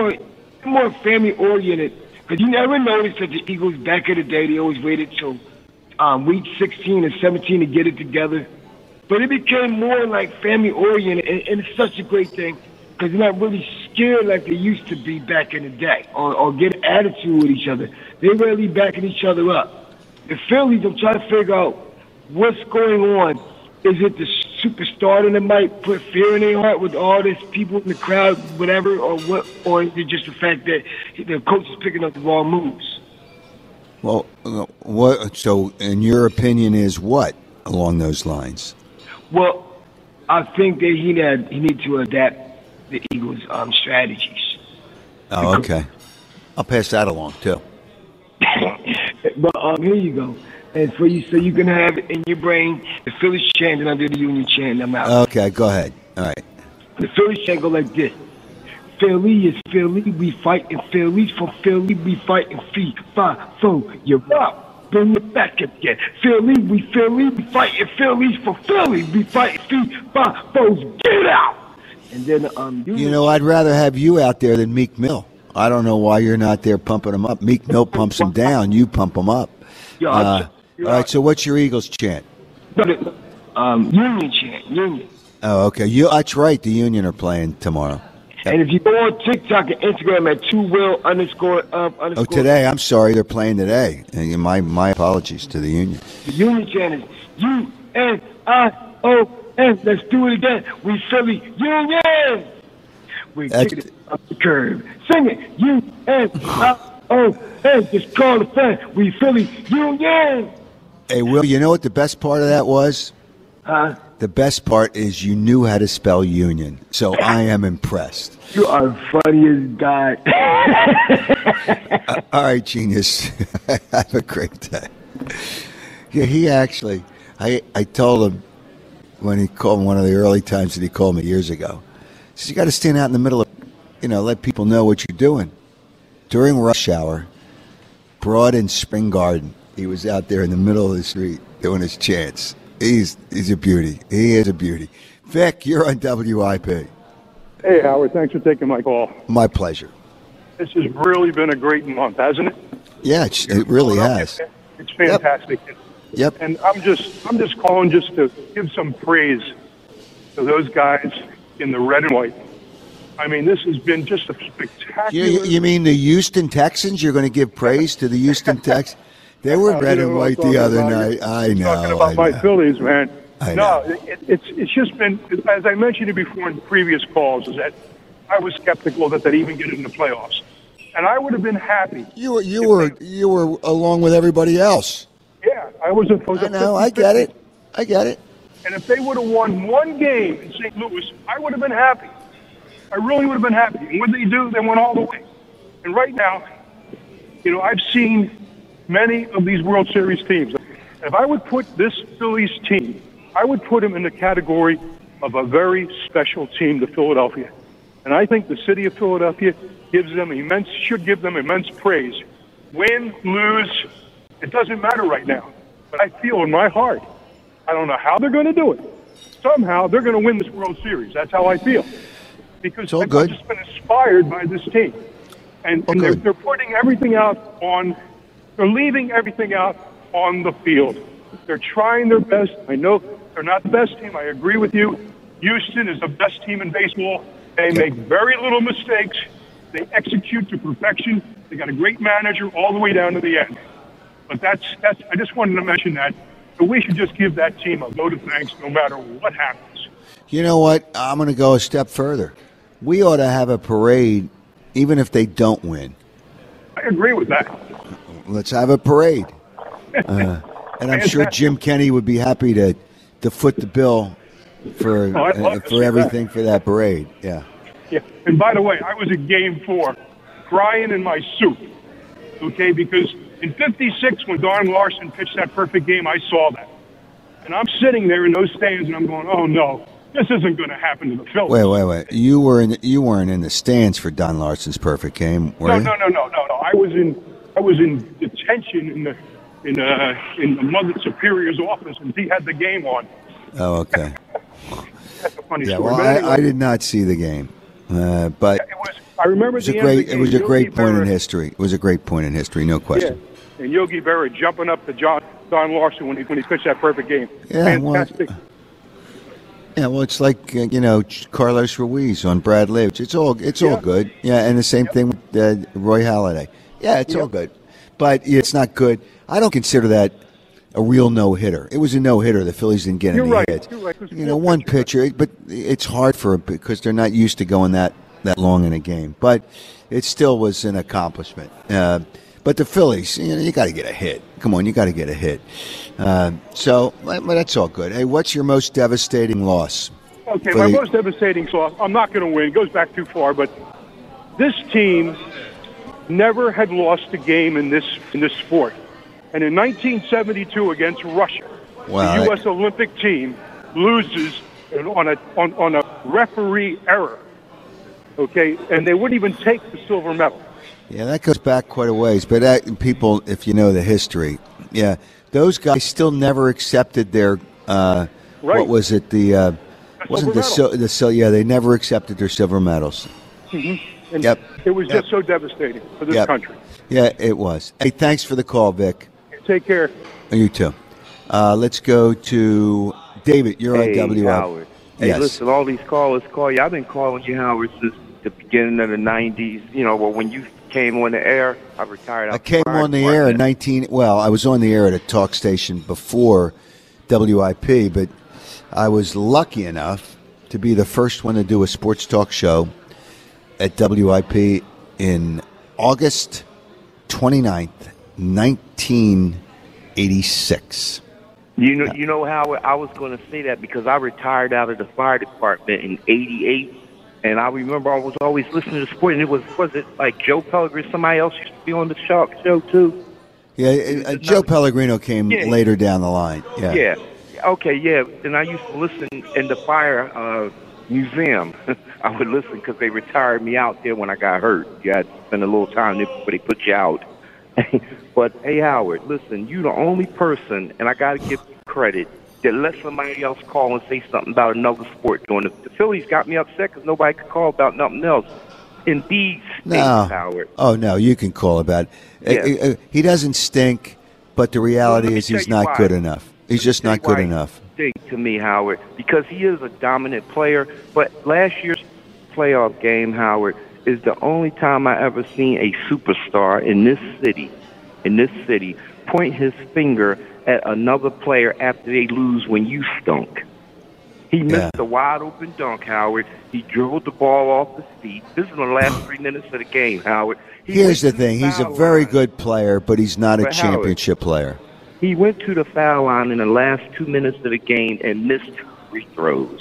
family oriented because you never noticed that the Eagles back in the day they always waited till week 16 or 17 to get it together, but it became more like family oriented and it's such a great thing because they're not really scared like they used to be back in the day or get an attitude with each other. They're really backing each other up. The Phillies, I'm trying to figure out what's going on. Is it the superstar that might put fear in their heart with all these people in the crowd, whatever, or what? Or is it just the fact that the coach is picking up the wrong moves? Well, what? So, in your opinion, is what along those lines? Well, I think that he need to adapt the Eagles' strategies. Oh, okay. I'll pass that along too. But here you go. And for you, so you can have it in your brain, the Phillies chant, and I do the Union chant, and I'm out. Okay, go ahead. All right. The Phillies chant go like this. Philly is Philly, we fighting Phillies. For Philly, we fighting feet. 5, 4, you're up. Bring it back again. Philly, we fighting Phillies. For Philly, we fighting feet. 5, 4, get out. And then, I'd rather have you out there than Meek Mill. I don't know why you're not there pumping them up. Meek Mill pumps them down. You pump them up. All right, so what's your Eagles chant? Union chant, Union. Oh, okay. That's right. The Union are playing tomorrow. And if you go on TikTok and Instagram at 2will_up_. Oh, today. I'm sorry. They're playing today. And my apologies to the Union. The Union chant is U-N-I-O-N. Let's do it again. We Philly Union. We kick it up the curb. Sing it. U-N-I-O-N. Just call the fan. We Philly Union. Hey, Will, you know what the best part of that was? Huh? The best part is you knew how to spell union. So I am impressed. You are the funniest guy. All right, genius. Have a great day. Yeah, he actually, I told him when he called me one of the early times that he called me years ago. He says, you got to stand out in the middle of, let people know what you're doing. During rush hour, Broad and Spring Garden, he was out there in the middle of the street doing his chants. He's a beauty. He is a beauty. Vic, you're on WIP. Hey, Howard. Thanks for taking my call. My pleasure. This has really been a great month, hasn't it? Yeah, it really has. It's fantastic. Yep. And I'm just calling just to give some praise to those guys in the red and white. I mean, this has been just a spectacular. You mean the Houston Texans? You're going to give praise to the Houston Texans? They were red and white the other night. I know. Talking about my Phillies, man. No, it's just been, as I mentioned it before in previous calls, is that I was skeptical that they'd even get in the playoffs. And I would have been happy. You were along with everybody else. Yeah, I was opposed. I know. I get it. And if they would have won one game in St. Louis, I would have been happy. I really would have been happy. And what did they do? They went all the way. And right now, I've seen many of these World Series teams. If I would put this Phillies team, I would put them in the category of a very special team to Philadelphia. And I think the city of Philadelphia should give them immense praise. Win, lose, it doesn't matter right now. But I feel in my heart, I don't know how they're going to do it. Somehow they're going to win this World Series. That's how I feel. Because I've just been inspired by this team. And they're putting everything out they're leaving everything out on the field. They're trying their best. I know they're not the best team. I agree with you. Houston is the best team in baseball. They make very little mistakes. They execute to perfection. They got a great manager all the way down to the end. But that's. I just wanted to mention that. But we should just give that team a vote of thanks no matter what happens. You know what? I'm going to go a step further. We ought to have a parade even if they don't win. I agree with that. Let's have a parade. And I'm sure Jim Kenney would be happy to foot the bill for everything for that parade. Yeah. Yeah. And by the way, I was at Game 4 crying in my soup, okay, because in 56 when Don Larson pitched that perfect game, I saw that. And I'm sitting there in those stands and I'm going, oh, no, this isn't going to happen to the Phillies. Wait. You weren't in the stands for Don Larson's perfect game, were you? No. I was in detention in the Mother Superior's office, and he had the game on. Oh, okay. That's a funny story. Well, anyway, I did not see the game, but I remember it was a great point in history. It was a great point in history, no question. Yeah. And Yogi Berra jumping up to Don Larson when he pitched that perfect game. Yeah, fantastic. Well, it's like Carlos Ruiz on Brad Lidge. It's all good. Yeah, and the same thing with Roy Halladay. Yeah, it's all good, but it's not good. I don't consider that a real no-hitter. It was a no-hitter. The Phillies didn't get any hits. You're right. One pitcher, but it's hard for them because they're not used to going that long in a game. But it still was an accomplishment. But the Phillies, you got to get a hit. Come on, you got to get a hit. So that's all good. Hey, what's your most devastating loss? Okay, my most devastating loss. I'm not going to win. It goes back too far, but this team never had lost a game in this sport. And in 1972 against Russia, the U.S. Olympic team loses on a referee error. Okay, and they wouldn't even take the silver medal. Yeah, that goes back quite a ways. But people, if you know the history, those guys still never accepted their what was it? They never accepted their silver medals. Mm-hmm. And it was just so devastating for this country. Yeah, it was. Hey, thanks for the call, Vic. Take care. You too. Let's go to David. You're on WI. Howard. Hey, listen, all these callers call you. I've been calling you, Howard, since the beginning of the 90s. When you came on the air, I retired. I came on the air in I was on the air at a talk station before WIP, but I was lucky enough to be the first one to do a sports talk show at WIP in August 29th, 1986. You know how I was going to say that because I retired out of the fire department in '88, and I remember I was always listening to sport. And it was it like Joe Pellegrino? Somebody else used to be on the show too. Yeah, Joe Pellegrino came later down the line. Yeah. Okay. Yeah. And I used to listen in the fire museum. I would listen because they retired me out there when I got hurt. You had to spend a little time there before they put you out. But, hey, Howard, listen, you're the only person, and I got to give you credit, that let somebody else call and say something about another sport. The Phillies got me upset because nobody could call about nothing else. In these states, Howard. Oh, no, you can call about it. He doesn't stink, but the reality is he's not good enough. He's just not good enough. Stink to me, Howard, because he is a dominant player. But last year's playoff game, Howard, is the only time I ever seen a superstar in this city point his finger at another player after they lose when you stunk. He missed a wide-open dunk, Howard. He dribbled the ball off his feet. This is the last 3 minutes of the game, Howard. Here's the thing. He's a very good player, but he's not a championship player. He went to the foul line in the last 2 minutes of the game and missed free throws.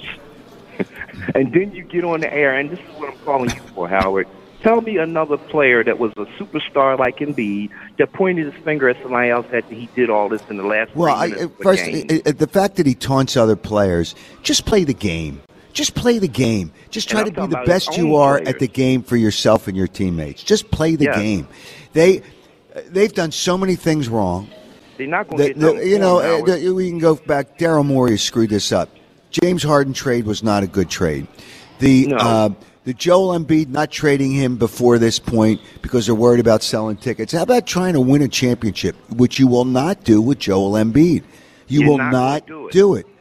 And then you get on the air, and this is what I'm calling you for, Howard. Tell me another player that was a superstar like Embiid that pointed his finger at somebody else that he did all this in the last 3 minutes of the game. The fact that he taunts other players, just play the game. Just play the game. Just try to be the best you are at the game for yourself and your teammates. Just play the game. They've done so many things wrong. They're not going to get we can go back. Daryl Morey screwed this up. James Harden trade was not a good trade. The Joel Embiid not trading him before this point because they're worried about selling tickets. How about trying to win a championship, which you will not do with Joel Embiid? You will not do it.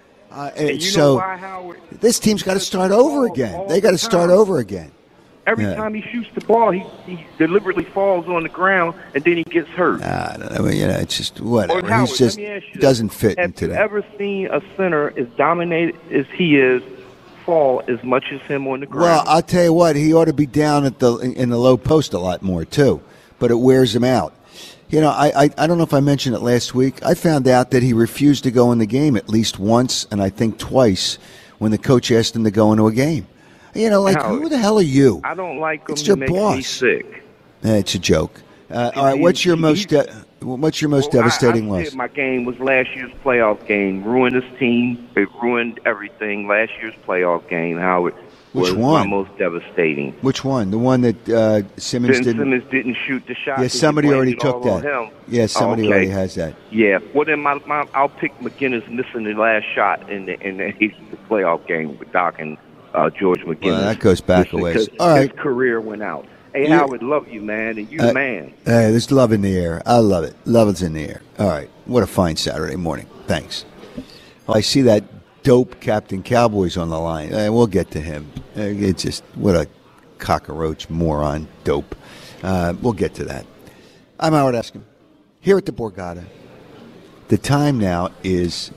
So why, Howard? This team's got to start over again. They got to start over again. Every time he shoots the ball, he deliberately falls on the ground, and then he gets hurt. I don't know. It's just whatever. Howard, he just doesn't fit into that. Have you ever seen a center as dominated as he is fall as much as him on the ground? Well, I'll tell you what. He ought to be down in the low post a lot more, too. But it wears him out. I don't know if I mentioned it last week. I found out that he refused to go in the game at least once, and I think twice, when the coach asked him to go into a game. Who the hell are you? I don't like him. It's your makes boss. Me sick. It's a joke. All right, what's your most devastating loss? My game was last year's playoff game. Ruined this team. It ruined everything. Last year's playoff game, Howard. Which was one? My most devastating. Which one? The one that Simmons Simmons didn't shoot the shot. Yeah, somebody already took that. Yeah, somebody already has that. Yeah. Well, then I'll pick McGinnis missing the last shot in the playoff game with Doc and George McGinnis. Well, that goes back a ways. All right. His career went out. Hey, Howard, love you, man, and you the man. Hey, there's love in the air. I love it. Love is in the air. All right. What a fine Saturday morning. Thanks. Well, I see that dope Captain Cowboys on the line. We'll get to him. It's just, what a cockroach moron dope. We'll get to that. I'm Howard Eskin, here at the Borgata. The time now is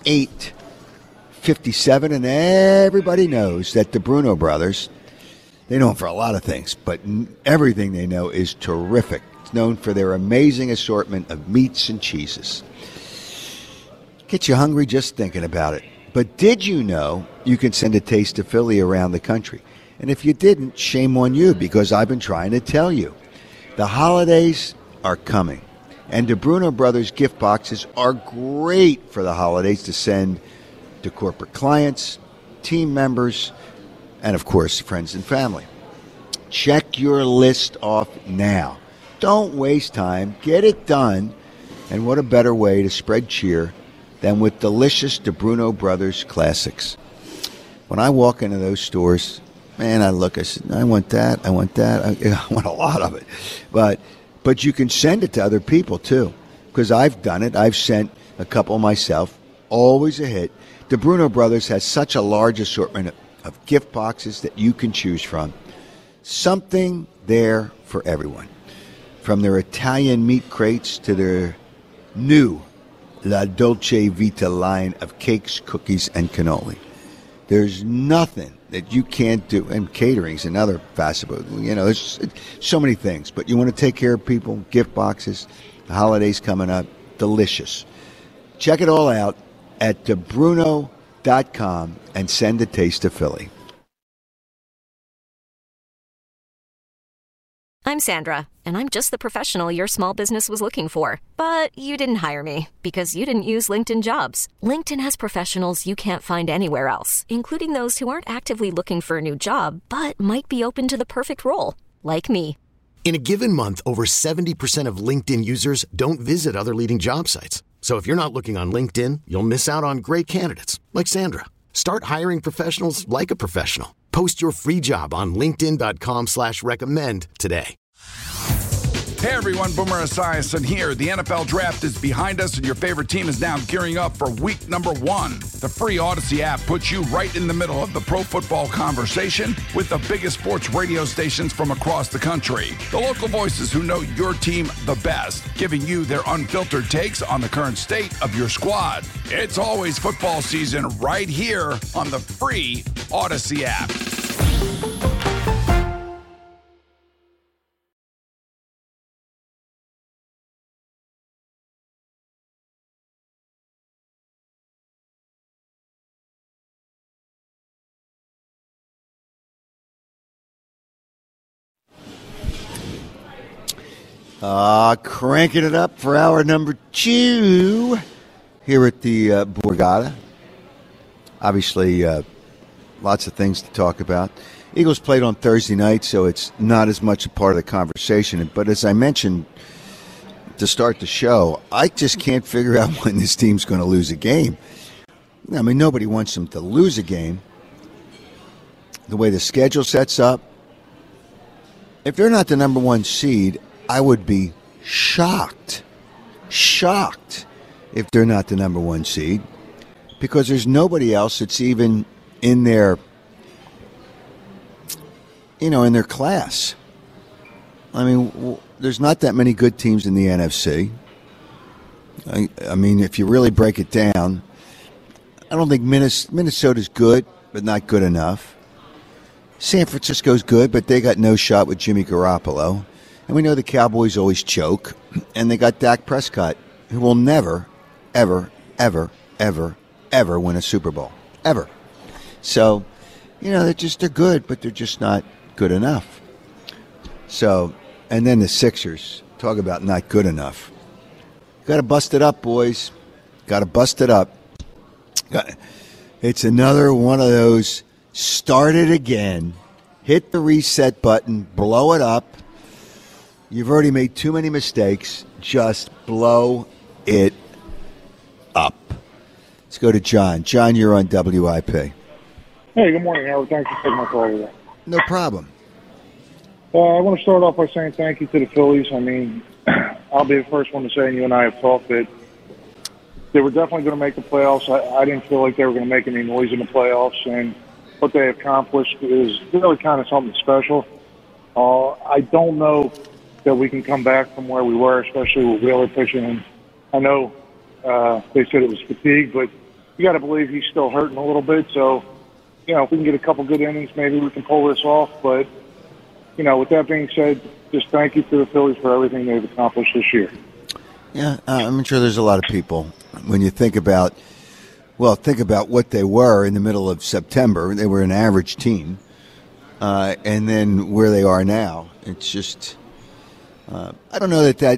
8:57, and everybody knows that the Bruno brothers, they know him for a lot of things, but everything they know is terrific. It's known for their amazing assortment of meats and cheeses. Gets you hungry just thinking about it. But did you know you can send a taste of Philly around the country? And if you didn't, shame on you, because I've been trying to tell you. The holidays are coming, and the Bruno Brothers gift boxes are great for the holidays to send to corporate clients, team members, and, of course, friends and family. Check your list off now. Don't waste time. Get it done. And what a better way to spread cheer than with delicious DeBruno Brothers classics. When I walk into those stores, man, I said, I want that, I want that. I want a lot of it. But you can send it to other people, too, because I've done it. I've sent a couple myself. Always a hit. DeBruno Brothers has such a large assortment of gift boxes that you can choose from. Something there for everyone. From their Italian meat crates to their new La Dolce Vita line of cakes, cookies, and cannoli. There's nothing that you can't do. And catering's another facet. There's so many things. But you want to take care of people, gift boxes, the holidays coming up, delicious. Check it all out at DeBruno.com and send a taste to Philly. I'm Sandra, and I'm just the professional your small business was looking for. But you didn't hire me because you didn't use LinkedIn Jobs. LinkedIn has professionals you can't find anywhere else, including those who aren't actively looking for a new job, but might be open to the perfect role, like me. In a given month, over 70% of LinkedIn users don't visit other leading job sites. So if you're not looking on LinkedIn, you'll miss out on great candidates like Sandra. Start hiring professionals like a professional. Post your free job on linkedin.com/recommend today. Hey everyone, Boomer Esiason here. The NFL Draft is behind us and your favorite team is now gearing up for week number 1. The free Odyssey app puts you right in the middle of the pro football conversation with the biggest sports radio stations from across the country. The local voices who know your team the best, giving you their unfiltered takes on the current state of your squad. It's always football season right here on the free Odyssey app. Cranking it up for hour number 2 here at the Borgata. Obviously, lots of things to talk about. Eagles played on Thursday night, so it's not as much a part of the conversation. But as I mentioned to start the show, I just can't figure out when this team's going to lose a game. I mean, nobody wants them to lose a game. The way the schedule sets up, if they're not the number 1 seed, I would be shocked if they're not the number 1 seed, because there's nobody else that's even in their, in their class. I mean, there's not that many good teams in the NFC. I mean, if you really break it down, I don't think Minnesota's good, but not good enough. San Francisco's good, but they got no shot with Jimmy Garoppolo. And we know the Cowboys always choke. And they got Dak Prescott, who will never, ever, ever, ever, ever win a Super Bowl. Ever. So, they're good, but they're just not good enough. So, and then the Sixers, talk about not good enough. Got to bust it up, boys. Got to bust it up. It's another one of those, start it again, hit the reset button, blow it up. You've already made too many mistakes. Just blow it up. Let's go to John. John, you're on WIP. Hey, good morning, Howard. Thanks for taking my call today. No problem. I want to start off by saying thank you to the Phillies. I mean, I'll be the first one to say, and you and I have talked, that they were definitely going to make the playoffs. I didn't feel like they were going to make any noise in the playoffs, and what they accomplished is really kind of something special. I don't know that we can come back from where we were, especially with Wheeler pitching. And I know they said it was fatigue, but you got to believe he's still hurting a little bit. So, if we can get a couple good innings, maybe we can pull this off. But, with that being said, just thank you to the Phillies for everything they've accomplished this year. Yeah, I'm sure there's a lot of people, when you think about what they were in the middle of September. They were an average team. And then where they are now, it's just, I don't know that,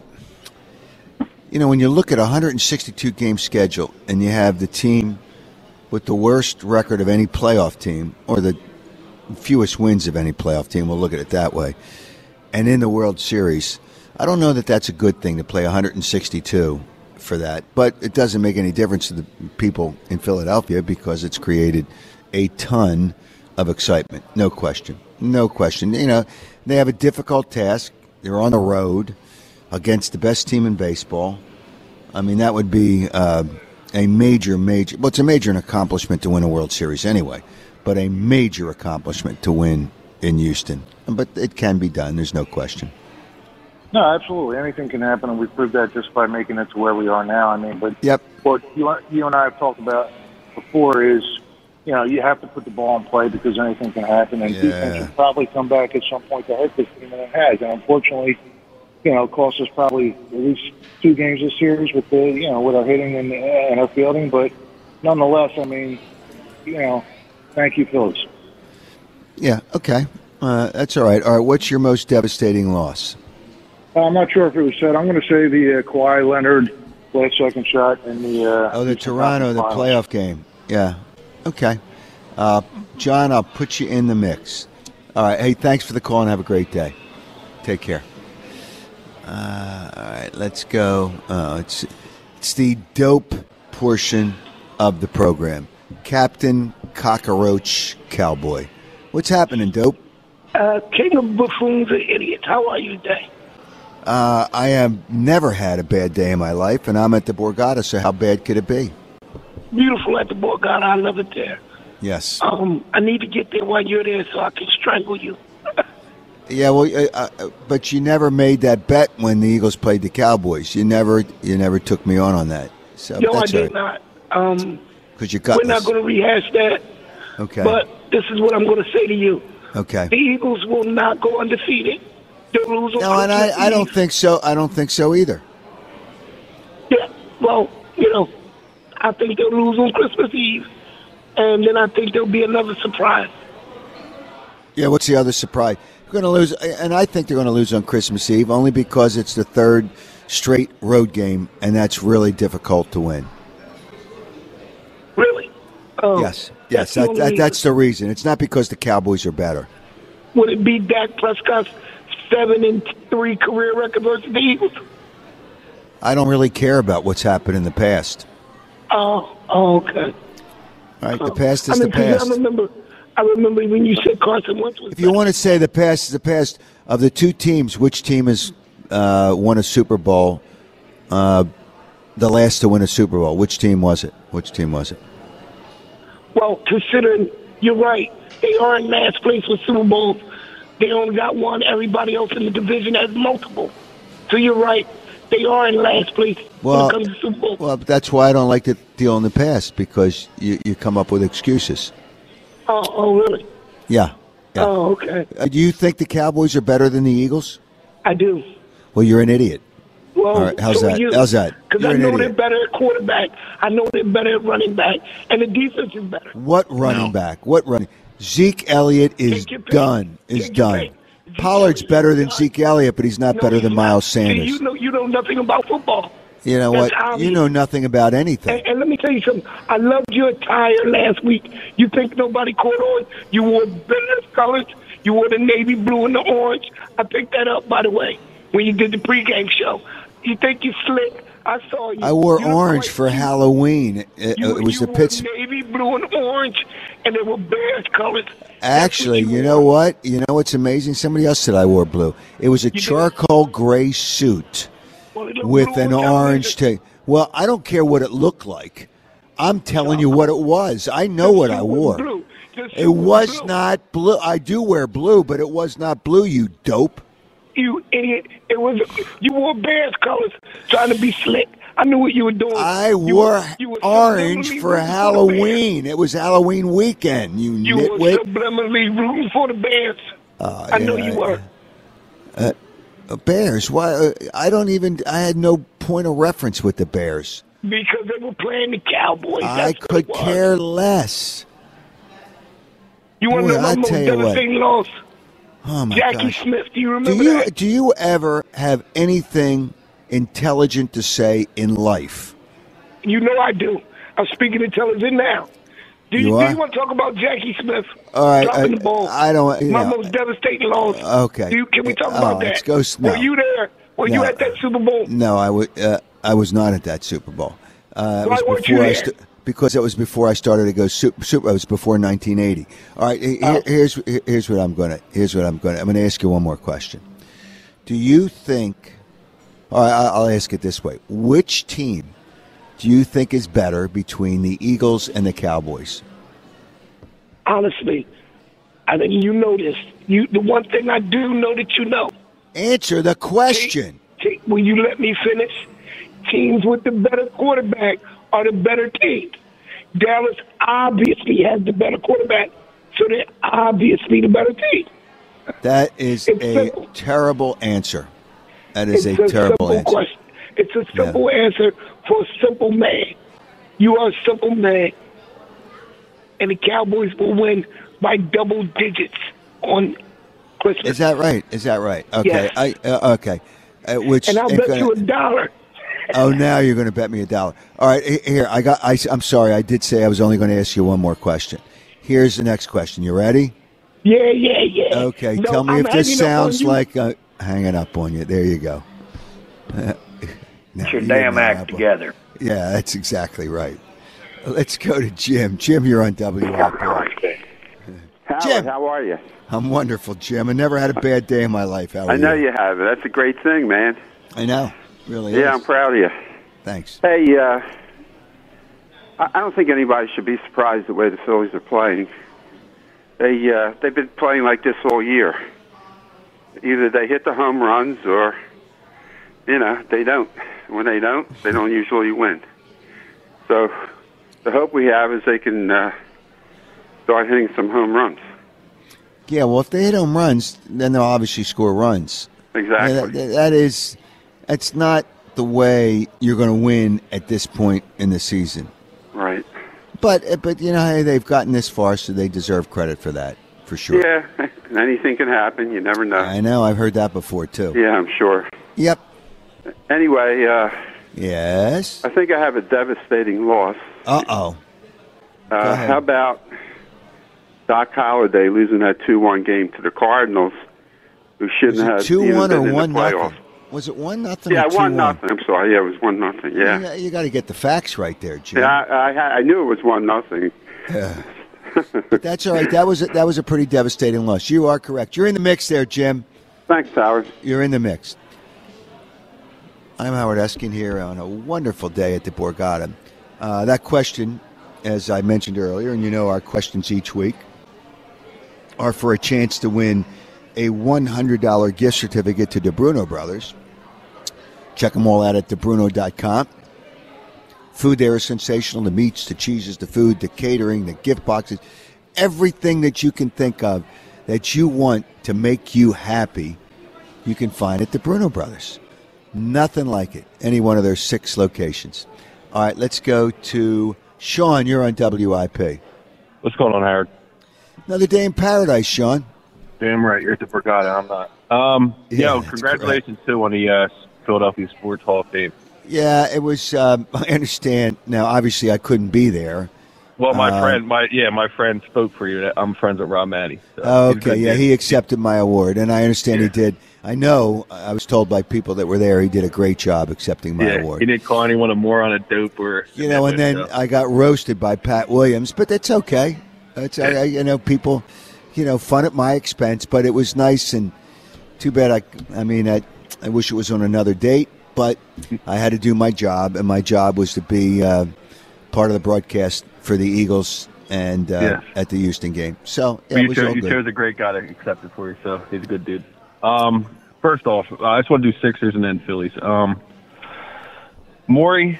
when you look at a 162-game schedule and you have the team with the worst record of any playoff team, or the fewest wins of any playoff team, we'll look at it that way, and in the World Series, I don't know that that's a good thing to play 162 for that. But it doesn't make any difference to the people in Philadelphia, because it's created a ton of excitement. No question. No question. They have a difficult task. They're on the road against the best team in baseball. I mean, that would be a major, well, it's a major accomplishment to win a World Series anyway, but a major accomplishment to win in Houston. But it can be done. There's no question. No, absolutely. Anything can happen, and we proved that just by making it to where we are now. I mean, but yep. What you and I have talked about before is, you have to put the ball in play, because anything can happen, and defense will probably come back at some point to hurt this team, and it has. And unfortunately, it cost us probably at least 2 games this series with with our hitting and our fielding. But nonetheless, I mean, thank you, Phillies. Yeah. Okay. That's all right. All right. What's your most devastating loss? I'm not sure if it was said. I'm going to say the Kawhi Leonard last-second shot in the the Toronto, the playoff game. Yeah. Okay. John, I'll put you in the mix. All right. Hey, thanks for the call, and have a great day. Take care. All right. Let's go. It's the dope portion of the program. Captain Cockroach Cowboy. What's happening, dope? King of Buffoons and Idiots. How are you today? I have never had a bad day in my life, and I'm at the Borgata, so how bad could it be? Beautiful at the Borgata. I love it there. Yes. I need to get there while you're there so I can strangle you. Yeah, well, but you never made that bet when the Eagles played the Cowboys. You never took me on that. So No, that's I did not. Because you're gutless. We're not going to rehash that. Okay. But this is what I'm going to say to you. Okay. The Eagles will not go undefeated. They'll lose on No, and I don't think so. I don't think so either. Yeah, well, I think they'll lose on Christmas Eve, and then I think there'll be another surprise. Yeah, what's the other surprise? going to lose, and I think they're going to lose on Christmas Eve only because it's the third straight road game, and that's really difficult to win. Really? Yes. That's the reason. It's not because the Cowboys are better. Would it be Dak Prescott's 7-3 career record versus the Eagles? I don't really care about what's happened in the past. Oh, okay. All right, the past is the past. I remember when you said Carson Wentz was. If you want to say the past is the past, of the two teams, which team has won a Super Bowl? The last to win a Super Bowl. Which team was it? Well, considering you're right, they are in last place with Super Bowls. They only got one. Everybody else in the division has multiple. So you're right. They are in last place when it comes to Super Bowl. Well, that's why I don't like to deal in the past, because you come up with excuses. Oh, really? Yeah. Oh, okay. Do you think the Cowboys are better than the Eagles? I do. Well, you're an idiot. Well, all right, how's that? Because I know they're better at quarterback. I know they're better at running back. And the defense is better. What running back? Zeke Elliott is done. Pollard's better than Zeke Elliott, but he's not better than Miles Sanders. You know nothing about football. You know what? You know nothing about anything. And let me tell you something. I loved your attire last week. You think nobody caught on? You wore Bears colors. You wore the navy blue and the orange. I picked that up, by the way, when you did the pregame show. You think you're slick? I saw you. I wore orange for Halloween. It was the Pittsburgh navy blue and orange, and they were Bears colors. Actually, you know what? You know what's amazing? Somebody else said I wore blue. It was a charcoal gray suit with an orange tape. Well, I don't care what it looked like. I'm telling you what it was. I know what I wore. It was not blue. I do wear blue, but it was not blue, you dope. You idiot. You wore Bears colors trying to be slick. I knew what you were doing. I wore orange for Halloween. It was Halloween weekend, you nitwit. You were subliminally rooting for the Bears. I know you were. Bears? Why? I had no point of reference with the Bears. Because they were playing the Cowboys. I could care less. You want to know my most devastating loss? Oh my Jackie gosh. Smith, do you remember that? Do you ever have anything intelligent to say in life? You know I do. I'm speaking intelligent now. Do you want to talk about Jackie Smith dropping the ball? I don't. My most devastating loss. Okay. Can we talk about that? Let's go. No. Were you there? Were you at that Super Bowl? No, I was not at that Super Bowl. Why weren't you there? Because it was before I started to go super. It was before 1980. All right, here's what I'm going to. I'm going to ask you one more question. Do you think? All right, I'll ask it this way: which team do you think is better between the Eagles and the Cowboys? Honestly, I think you know this. The one thing I do know that you know. Answer the question. Will you let me finish? Teams with the better quarterback are the better team. Dallas obviously has the better quarterback, so they're obviously the better team. That is a terrible answer. That is a terrible answer. Question. It's a simple answer for a simple man. You are a simple man, and the Cowboys will win by double digits on Christmas. Is that right? Okay. Yes. Okay. And I'll bet you $1. Oh, now you're going to bet me $1. All right, here I'm sorry. I did say I was only going to ask you one more question. Here's the next question. You ready? Yeah. Okay. Tell me if this sounds like hanging up on you. There you go. Get your damn act together. Yeah, that's exactly right. Let's go to Jim. Jim, you're on WIP. Jim, how are you? I'm wonderful, Jim. I never had a bad day in my life. How are I know you have. That's a great thing, man. I know. Really Yeah, is. I'm proud of you. Thanks. Hey, I don't think anybody should be surprised the way the Phillies are playing. They've been playing like this all year. Either they hit the home runs or, they don't. When they don't usually win. So the hope we have is they can start hitting some home runs. Yeah, well, if they hit home runs, then they'll obviously score runs. Exactly. That's not the way you're going to win at this point in the season. Right. But hey, they've gotten this far, so they deserve credit for that, for sure. Yeah, Anything can happen. You never know. I know. I've heard that before, too. Yeah, I'm sure. Yep. Anyway, yes? I think I have a devastating loss. Uh-oh. How about Doc Holliday losing that 2-1 game to the Cardinals, who shouldn't have 2-1 been or in 1-0? the playoffs? Was it 1-0? Yeah, or 1-0. I'm sorry. Yeah, it was 1-0. Yeah. You got to get the facts right there, Jim. Yeah, I knew it was 1-0. Yeah. But that's all right. That was a pretty devastating loss. You are correct. You're in the mix there, Jim. Thanks, Howard. You're in the mix. I'm Howard Eskin here on a wonderful day at the Borgata. That question, as I mentioned earlier, and you know our questions each week, are for a chance to win a $100 gift certificate to DeBruno Brothers. Check them all out at DeBruno.com. Food there is sensational. The meats, the cheeses, the food, the catering, the gift boxes, everything that you can think of that you want to make you happy, you can find at DeBruno Brothers. Nothing like it. Any one of their 6 locations. All right, let's go to Sean. You're on WIP. What's going on, Howard? Another day in paradise, Sean. Damn right. You're at the Borgata. I'm not. Congratulations, too, on the Philadelphia Sports Hall of Fame. Yeah, it was. I understand. Now, obviously, I couldn't be there. Well, my friend spoke for you. I'm friends with Rob Matty. So okay, yeah, he accepted my award, and I understand he did. I know. I was told by people that were there he did a great job accepting my award. He didn't call anyone a moron, a dope, or and then I got roasted by Pat Williams, but that's okay. That's people, fun at my expense, but it was nice and too bad. I wish it was on another date. But I had to do my job, and my job was to be part of the broadcast for the Eagles and at the Houston game. So it was all good. You chose a great guy to accept it for you, so he's a good dude. First off, I just want to do Sixers and then Phillies. Morey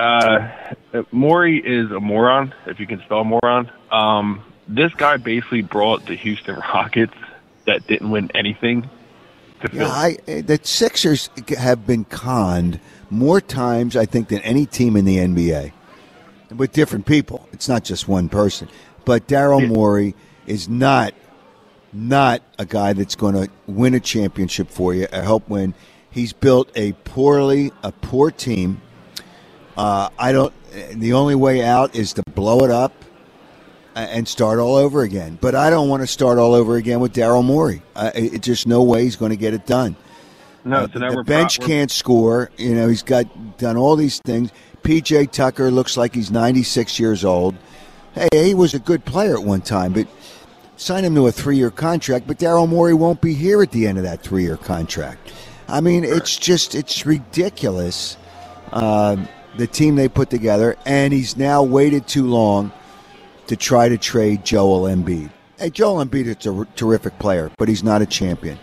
is a moron, if you can spell moron. This guy basically brought the Houston Rockets that didn't win anything. The Sixers have been conned more times, I think, than any team in the NBA. With different people. It's not just one person. But Daryl Morey is not a guy that's going to win a championship for you or help win. He's built a poor team. The only way out is to blow it up and start all over again. But I don't want to start all over again with Daryl Morey. It's just no way he's going to get it done. No, so the bench can't score. He's done all these things. P.J. Tucker looks like he's 96 years old. Hey, he was a good player at one time, but sign him to a 3-year contract. But Daryl Morey won't be here at the end of that 3-year contract. I mean, it's ridiculous, the team they put together, and he's now waited too long to try to trade Joel Embiid. Hey, Joel Embiid is a terrific player, but he's not a champion.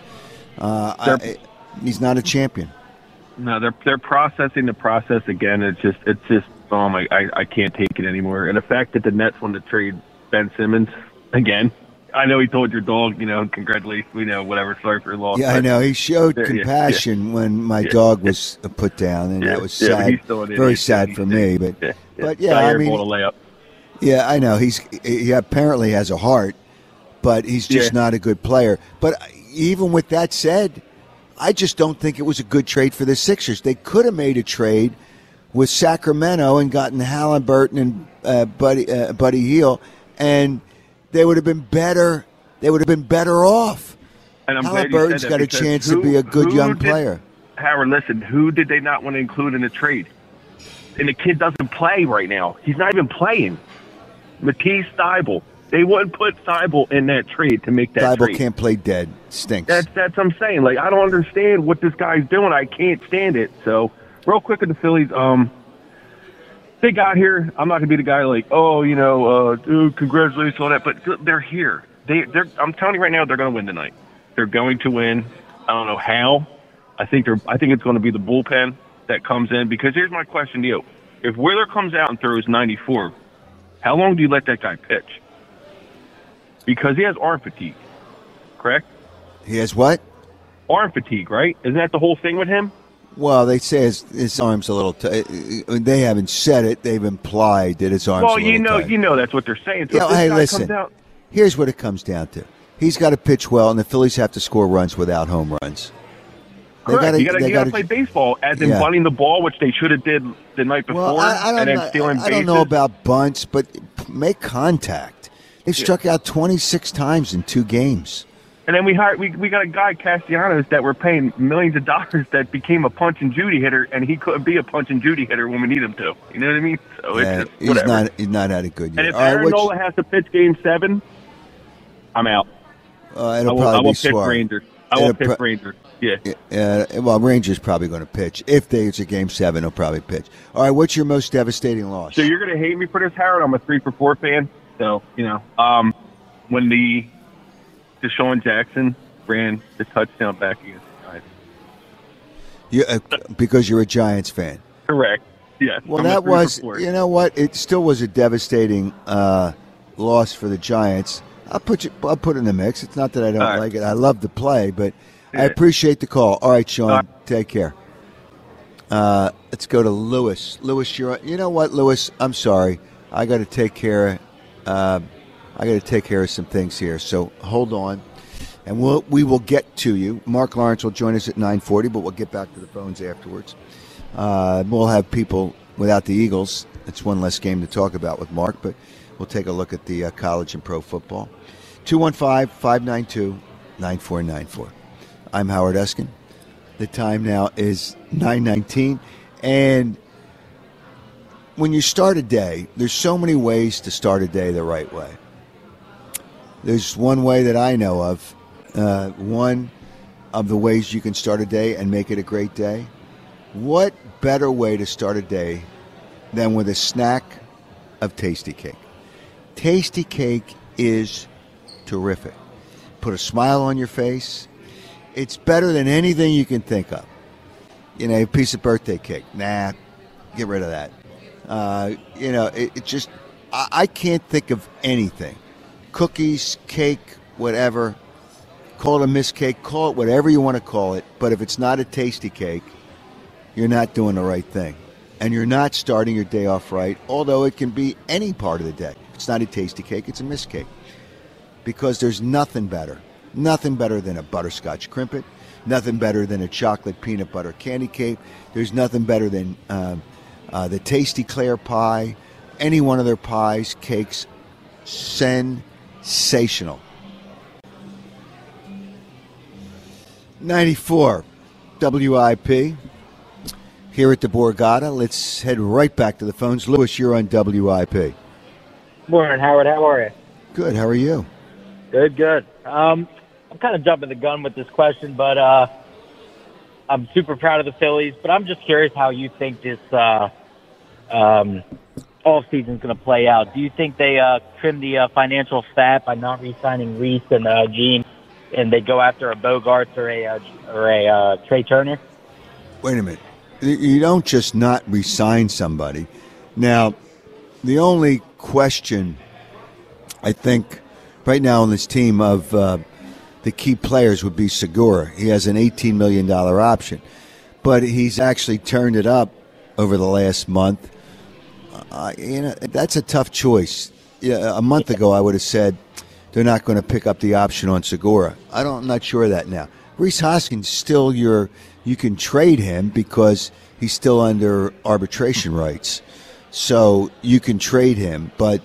He's not a champion. No, they're processing the process again. It's just oh my, I can't take it anymore. And the fact that the Nets want to trade Ben Simmons again. I know he told your dog, congratulations, whatever, sorry for your loss. Yeah, I know. He showed compassion when my dog was put down, and that was sad. Very sad for me. But I mean, yeah, I know. He apparently has a heart, but he's just not a good player. But even with that said, I just don't think it was a good trade for the Sixers. They could have made a trade with Sacramento and gotten Halliburton and Buddy Hield, and they would have been better. They would have been better off. And I'm Halliburton's got a chance to be a good young player. Howard, listen, who did they not want to include in the trade? And the kid doesn't play right now. He's not even playing. Matisse Thybulle. They wouldn't put Thybulle in that trade to make that trade. Thybulle can't play dead. Stinks. That's what I'm saying. Like, I don't understand what this guy's doing. I can't stand it. So, real quick with the Phillies, they got here. I'm not going to be the guy like, dude, congratulations on that. But they're here. I'm telling you right now, they're going to win tonight. They're going to win. I don't know how. I think it's going to be the bullpen that comes in. Because here's my question to you. If Wheeler comes out and throws 94, how long do you let that guy pitch? Because he has arm fatigue, correct? He has what? Arm fatigue, right? Isn't that the whole thing with him? Well, they say his arm's a little tight. They haven't said it. They've implied that his arm's a little tight. Well, you know that's what they're saying. So hey, listen. Here's what it comes down to. He's got to pitch well, and the Phillies have to score runs without home runs. Correct. You got to play baseball, as in bunting the ball, which they should have did the night before, and then stealing bases. I don't know about bunts, but make contact. They've struck out 26 times in 2 games. And then we got a guy, Castellanos, that we're paying millions of dollars that became a punch and Judy hitter, and he couldn't be a punch and Judy hitter when we need him to. You know what I mean? So it's just whatever. He's not had a good year. And if Aaron Nola has to pitch Game 7, I'm out. It'll probably be Suarez. Rangers. I won't pick Rangers. Yeah. Well, Rangers probably going to pitch. If it's a Game 7, he'll probably pitch. All right, what's your most devastating loss? So you're going to hate me for this, Howard. I'm a 3-for-4 fan. So, when the Deshaun Jackson ran the touchdown back against the Giants. Because you're a Giants fan. Correct. Yes. Well, that was, you know what? It still was a devastating loss for the Giants. I'll put it in the mix. It's not that I don't like it. I love the play, but I appreciate the call. All right, Sean, take care. Let's go to Lewis. Lewis, you know what, Lewis? I'm sorry. I got to take care of some things here. So hold on, and we will get to you. Mark Lawrence will join us at 9:40, but we'll get back to the phones afterwards. We'll have people without the Eagles. It's one less game to talk about with Mark, but we'll take a look at the college and pro football. 215-592-9494. I'm Howard Eskin. The time now is 9:19, and when you start a day, there's so many ways to start a day the right way. There's one way that I know of. One of the ways you can start a day and make it a great day. What better way to start a day than with a snack of Tasty Cake? Tasty Cake is terrific. Put a smile on your face. It's better than anything you can think of. A piece of birthday cake. Nah, get rid of that. It just, I can't think of anything. Cookies, cake, whatever. Call it a mist cake. Call it whatever you want to call it. But if it's not a Tasty Cake, you're not doing the right thing. And you're not starting your day off right, although it can be any part of the day. If it's not a Tasty Cake, it's a mist cake. Because there's nothing better than a butterscotch crimpet, nothing better than a chocolate peanut butter candy cake. There's nothing better than the Tasty Claire pie, any one of their pies, cakes, sensational. 94 WIP here at the Borgata. Let's head right back to the phones. Lewis, you're on WIP. Morning, Howard. How are you? Good. How are you? Good. I'm kind of jumping the gun with this question, but I'm super proud of the Phillies. But I'm just curious how you think this off-season is going to play out. Do you think they trim the financial fat by not re-signing Reese and Gene, and they go after a Bogarts or a Trey Turner? Wait a minute. You don't just not re-sign somebody. Now, the only question, I think, right now on this team of the key players would be Segura. He has an $18 million option, but he's actually turned it up over the last month. That's a tough choice. A month ago, I would have said they're not going to pick up the option on Segura. I'm not sure of that now. Rhys Hoskins still you can trade him because he's still under arbitration rights, so you can trade him, but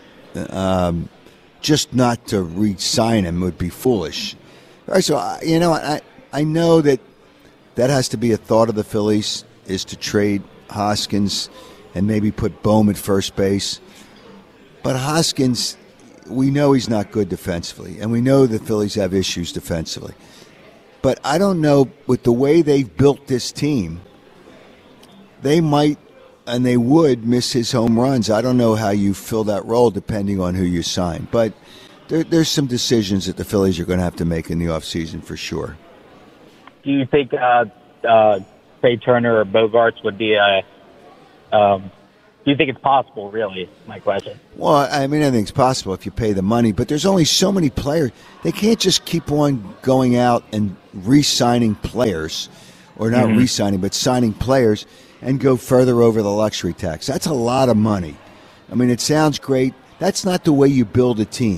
just not to re-sign him would be foolish. All right, so I know that has to be a thought of the Phillies, is to trade Hoskins and maybe put Bohm at first base. But Hoskins, we know he's not good defensively, and we know the Phillies have issues defensively. But I don't know, with the way they've built this team, they might and they would miss his home runs. I don't know how you fill that role depending on who you sign. But there's some decisions that the Phillies are going to have to make in the offseason for sure. Do you think Trey Turner or Bogarts would be do you think it's possible, really, is my question? Well, I think it's possible if you pay the money, but there's only so many players. They can't just keep on going out and re-signing players, or not re-signing, but signing players and go further over the luxury tax. That's a lot of money. It sounds great. That's not the way you build a team.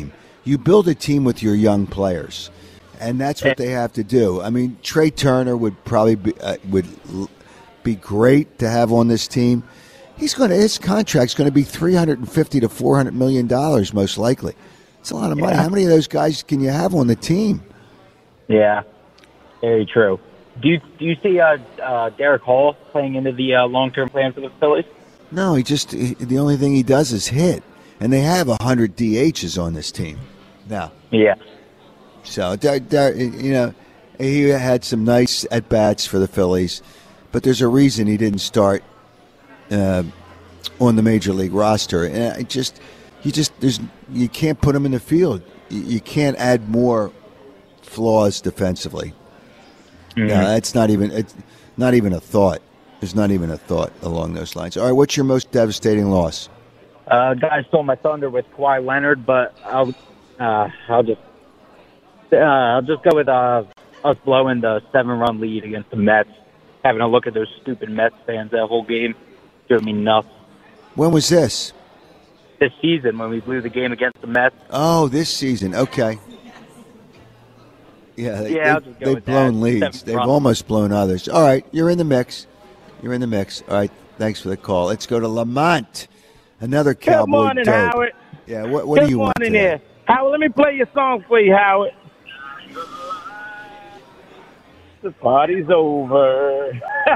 You build a team with your young players, and that's what they have to do. I mean, Trey Turner would probably be great to have on this team. His contract's going to be $350 to $400 million most likely. It's a lot of money. How many of those guys can you have on the team? Yeah, very true. Do you see Derek Hall playing into the long-term plan for the Phillies? No, the only thing he does is hit, and they have 100 DHs on this team now. Yeah. So he had some nice at bats for the Phillies, but there's a reason he didn't start on the major league roster, and you can't put him in the field. You can't add more flaws defensively. Mm-hmm. No, that's not even a thought. There's not even a thought along those lines. All right, what's your most devastating loss? Guys stole my thunder with Kawhi Leonard, but I'll just go with us blowing the 7-run lead against the Mets. Having a look at those stupid Mets fans that whole game drove me nuts. When was this? This season, when we blew the game against the Mets. Oh, this season. Okay. Yeah, they've blown leads. They've almost blown others. All right, you're in the mix. All right, thanks for the call. Let's go to Lamont, another cowboy. Good morning, dope. Howard. Yeah, what do you want today? Good morning, Howard, let me play your song for you, Howard. The party's over.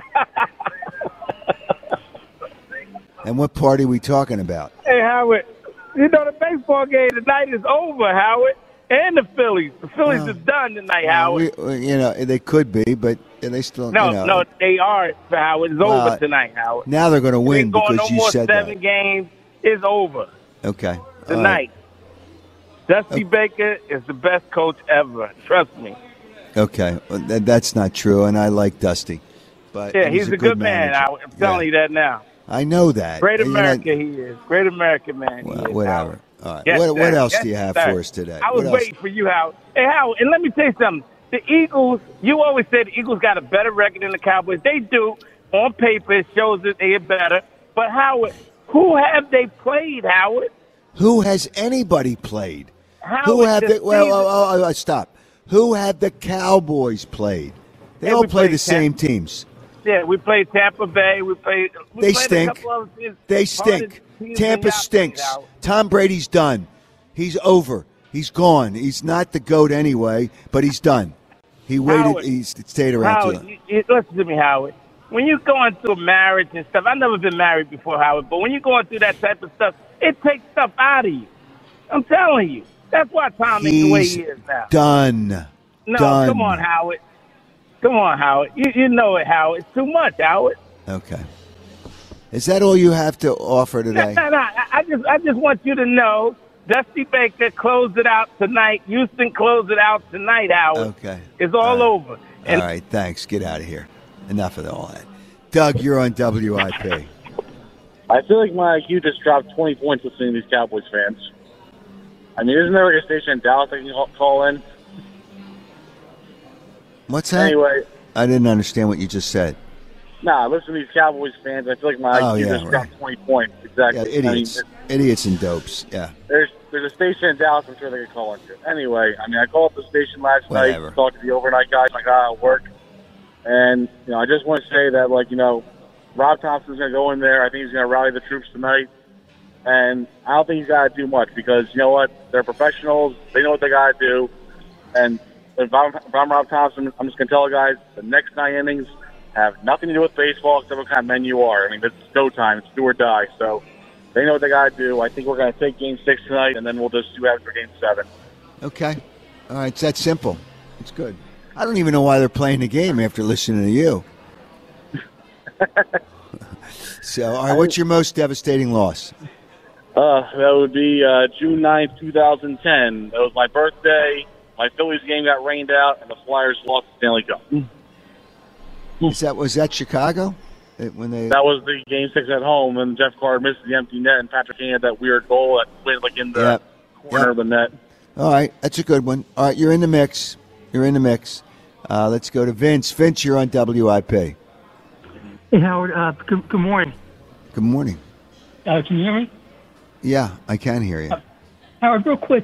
And what party are we talking about? Hey, Howard, the baseball game tonight is over, Howard. And the Phillies. The Phillies are done tonight, Howard. They could be, but they still. No, they are, Howard. It's over tonight, Howard. Now they're going to win because you said that. No more 7 games. It's over. Okay. Tonight. Dusty Baker is the best coach ever. Trust me. Okay. Well, that's not true, and I like Dusty. But yeah, he's a good man, Howard. I'm telling you that now. I know that. Great America he is. Great American man. Well, whatever. All right. Yes, what else yes, do you have sir. for us today? I was waiting for you, Howard. Hey, Howard, and let me tell you something. The Eagles, you always said the Eagles got a better record than the Cowboys. They do. On paper, it shows that they are better. But, Howard, who have they played, Howard? Who has anybody played? Howard, Who have the stop. Who have the Cowboys played? They all play the same teams. Yeah, we played Tampa Bay. They stink. They stink. Tampa stinks. Tom Brady's done. He's over. He's gone. He's not the GOAT anyway, but he's done. He waited. Howard, he stayed around too long. Howard, listen to me, Howard. When you're going through marriage and stuff, I've never been married before, Howard, but when you're going through that type of stuff, it takes stuff out of you. I'm telling you. That's why Tom is the way he is now. Done. No, done. Come on, Howard. Come on, Howard. You know it, Howard. It's too much, Howard. Okay. Is that all you have to offer today? No. I just want you to know Dusty Baker closed it out tonight. Houston closed it out tonight, Howard. Okay. It's all over. All right, thanks. Get out of here. Enough of all that. Doug, you're on WIP. I feel like my IQ just dropped 20 points listening to these Cowboys fans. I mean, isn't there like a station in Dallas I can call in? What's that? Anyway. I didn't understand what you just said. Nah, listen to these Cowboys fans. I feel like my IQ just dropped 20 points. Exactly. Yeah, idiots. Idiots and dopes, yeah. There's a station in Dallas I'm sure they could call into. Anyway, I mean, I called up the station last night to talk to the overnight guys. I got out of work. And, I just want to say that, Rob Thompson's going to go in there. I think he's going to rally the troops tonight. And I don't think he's got to do much because, you know what? They're professionals. They know what they got to do. And if I'm Rob Thompson, I'm just going to tell the guys the next 9 innings have nothing to do with baseball except what kind of men you are. I mean, it's go time. It's do or die. So they know what they got to do. I think we're going to take Game 6 tonight, and then we'll just do after Game 7. Okay. All right. It's that simple. It's good. I don't even know why they're playing the game after listening to you. So, all right, what's your most devastating loss? That would be June 9th, 2010. That was my birthday. My Phillies game got rained out, and the Flyers lost the Stanley Cup. Was that Chicago? That was the Game 6 at home, and Jeff Carter missed the empty net, and Patrick Kane had that weird goal that went in the corner of the net. All right, that's a good one. All right, you're in the mix. Let's go to Vince. Vince, you're on WIP. Hey, Howard. Good morning. Good morning. Can you hear me? Yeah, I can hear you. Howard, real quick.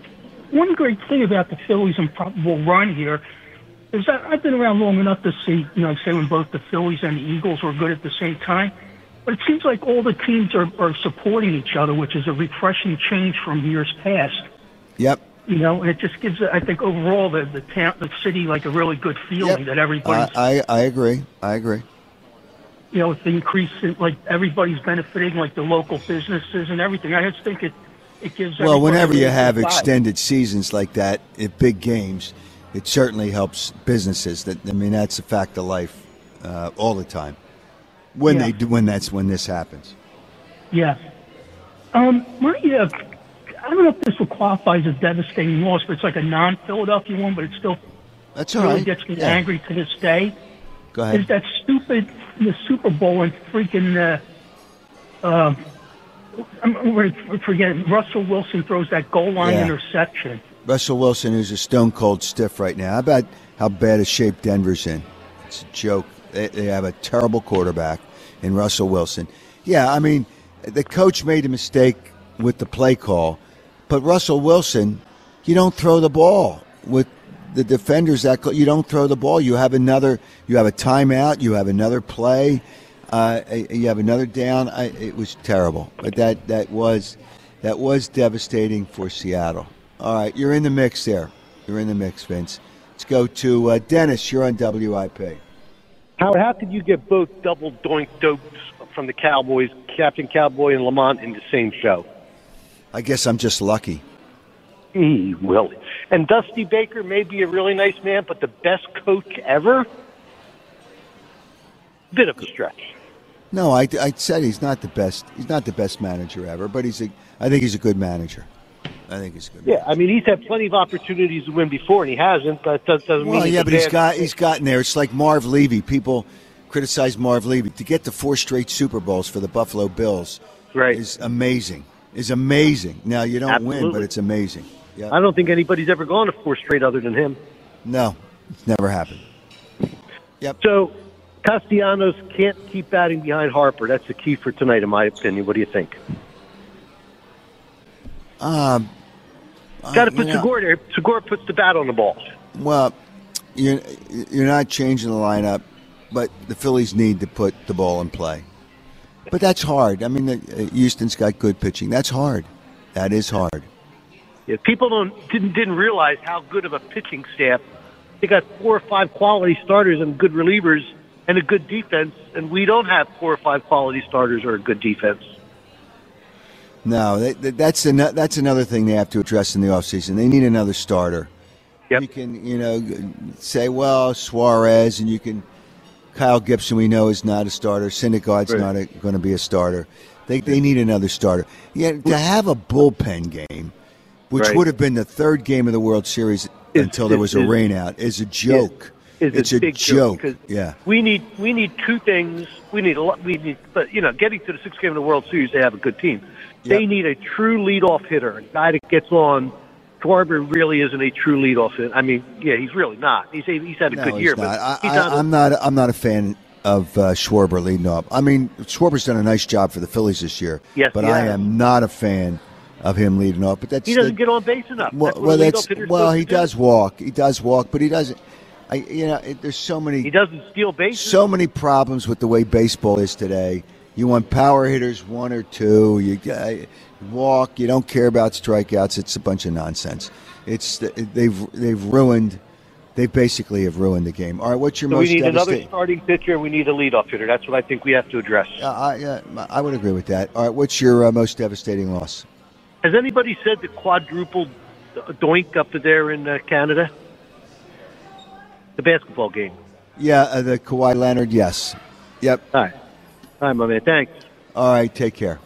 one great thing about the Phillies' improbable run here is that I've been around long enough to see, say when both the Phillies and the Eagles were good at the same time. But it seems like all the teams are supporting each other, which is a refreshing change from years past. Yep. And it just gives, I think, overall the city like a really good feeling that everybody's. I agree. With the increase in, like, everybody's benefiting, like the local businesses and everything. I just think it gives. Well, whenever you have vibe. extended seasons like that at big games, it certainly helps businesses. That's a fact of life all the time. When this happens. Yeah. I don't know if this will qualify as a devastating loss, but it's like a non-Philadelphia one, but it still That's all really right. gets me angry to this day. Go ahead. Is that stupid the Super Bowl and freaking I'm forgetting Russell Wilson throws that goal line interception. Russell Wilson is a stone cold stiff right now. How about how bad a shape Denver's in? It's a joke. They have a terrible quarterback in Russell Wilson. Yeah, the coach made a mistake with the play call, but Russell Wilson, you don't throw the ball with the defenders. You don't throw the ball. You have a timeout. You have another play. You have another down. It was terrible, but that was devastating for Seattle. All right, you're in the mix there. You're in the mix, Vince. Let's go to Dennis. You're on WIP. Howard, how could you get both double doink dopes from the Cowboys, Captain Cowboy and Lamont, in the same show? I guess I'm just lucky. Will. And Dusty Baker may be a really nice man, but the best coach ever? Bit of a stretch. No, I said he's not the best. He's not the best manager ever, but I think he's a good manager. Yeah, he's had plenty of opportunities to win before, and he hasn't. But that doesn't mean. Well, yeah, but he's gotten there. It's like Marv Levy. People criticize Marv Levy to get to 4 straight Super Bowls for the Buffalo Bills. Right. Is amazing. Now you don't win, but it's amazing. Yeah. I don't think anybody's ever gone to 4 straight other than him. No, it's never happened. Yep. So Castellanos can't keep batting behind Harper. That's the key for tonight, in my opinion. What do you think? Got to put Segura there. Segura puts the bat on the ball. Well, you're not changing the lineup, but the Phillies need to put the ball in play. But that's hard. Houston's got good pitching. That's hard. That is hard. Yeah, people didn't realize how good of a pitching staff. They got 4 or 5 quality starters and good relievers and a good defense, and we don't have 4 or 5 quality starters or a good defense. No, that's another thing they have to address in the offseason. They need another starter. Yep. You can, say, well, Suarez, and Kyle Gibson we know is not a starter. Syndergaard's not going to be a starter. They need another starter. Yeah, to have a bullpen game, which would have been the 3rd game of the World Series until there was a rainout, is a joke. It's a big joke. Yeah. We need 2 things. But getting to the 6th game of the World Series, they have a good team. They need a true leadoff hitter, a guy that gets on. Schwarber really isn't a true leadoff hitter. He's really not. He's had a good year, but I'm not a fan of Schwarber leading off. Schwarber's done a nice job for the Phillies this year. Yes, but I am not a fan of him leading off. But he doesn't get on base enough. He does walk. He does walk, but he doesn't. There's so many. He doesn't steal bases. So many problems with the way baseball is today. You want power hitters 1 or 2. You walk. You don't care about strikeouts. It's a bunch of nonsense. They've ruined. They basically have ruined the game. All right, what's your most we need devastating? Another starting pitcher, and we need a leadoff hitter. That's what I think we have to address. I would agree with that. All right, what's your most devastating loss? Has anybody said the quadruple doink up there in Canada? The basketball game. Yeah, the Kawhi Leonard, yes. Yep. All right. All right, my man. Thanks. All right, take care.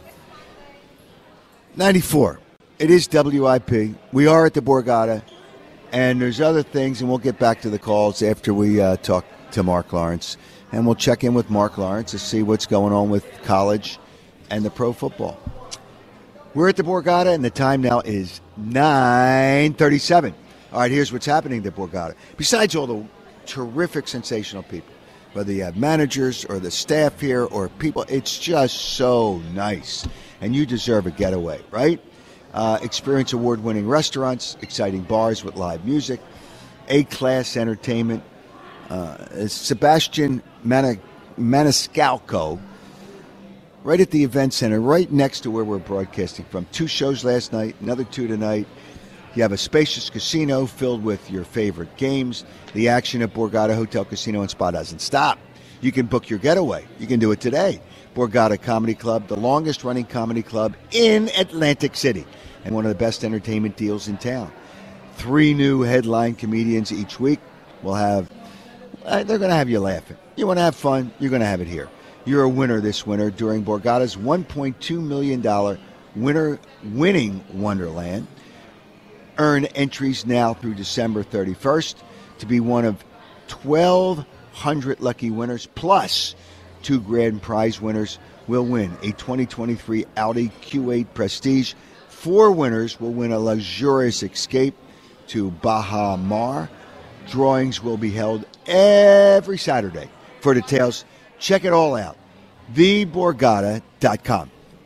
94. It is WIP. We are at the Borgata, and there's other things, and we'll get back to the calls after we talk to Mark Lawrence, and we'll check in with Mark Lawrence to see what's going on with college and the pro football. We're at the Borgata, and the time now is 9:37. All right, here's what's happening at the Borgata. Besides all the terrific, sensational people, whether you have managers or the staff here or people, it's just so nice. And you deserve a getaway, right? Experience award-winning restaurants, exciting bars with live music, A-class entertainment. Sebastian Maniscalco, right at the event center, right next to where we're broadcasting from. 2 shows last night, another 2 tonight. You have a spacious casino filled with your favorite games. The action at Borgata Hotel, Casino, and Spa doesn't stop. You can book your getaway. You can do it today. Borgata Comedy Club, the longest-running comedy club in Atlantic City, and one of the best entertainment deals in town. 3 new headline comedians each week. They're going to have you laughing. You want to have fun, you're going to have it here. You're a winner this winter during Borgata's $1.2 million winning Wonderland. Earn entries now through December 31st to be one of 1,200 lucky winners, plus 2 grand prize winners will win a 2023 Audi Q8 Prestige. 4 winners will win a luxurious escape to Baja Mar. Drawings will be held every Saturday. For details, check it all out. TheBorgata.com.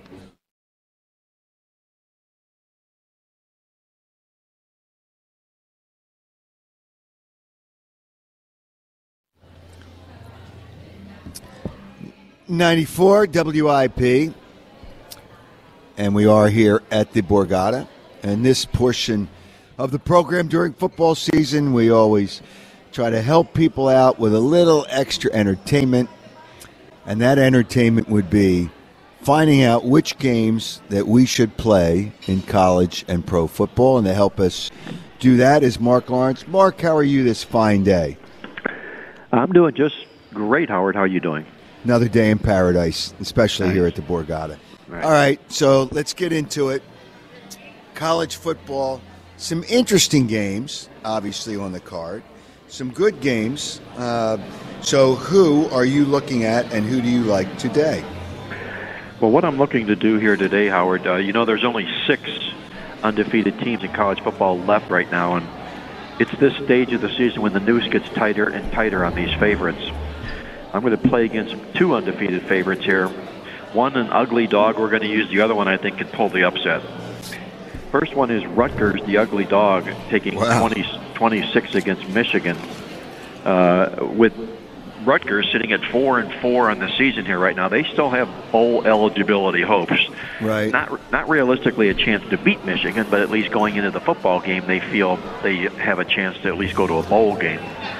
'94 WIP, and we are here at the Borgata. And this portion of the program during football season, we always try to help people out with a little extra entertainment, and that entertainment would be finding out which games that we should play in college and pro football. And to help us do that is Mark Lawrence. Mark, how are you this fine day? I'm doing just great, Howard. How are you doing? Another day in paradise, especially here at the Borgata. Right. All right, so let's get into it. College football, some interesting games, obviously, on the card. Some good games. So who are you looking at, and who do you like today? Well, what I'm looking to do here today, Howard, there's only 6 undefeated teams in college football left right now, and it's this stage of the season when the noose gets tighter and tighter on these favorites. I'm going to play against 2 undefeated favorites here. One, an ugly dog we're going to use. The other one, I think, can pull the upset. First one is Rutgers, the ugly dog, taking 26 against Michigan. With Rutgers sitting at 4-4 on the season here right now, they still have bowl eligibility hopes. Right. Not realistically a chance to beat Michigan, but at least going into the football game, they feel they have a chance to at least go to a bowl game.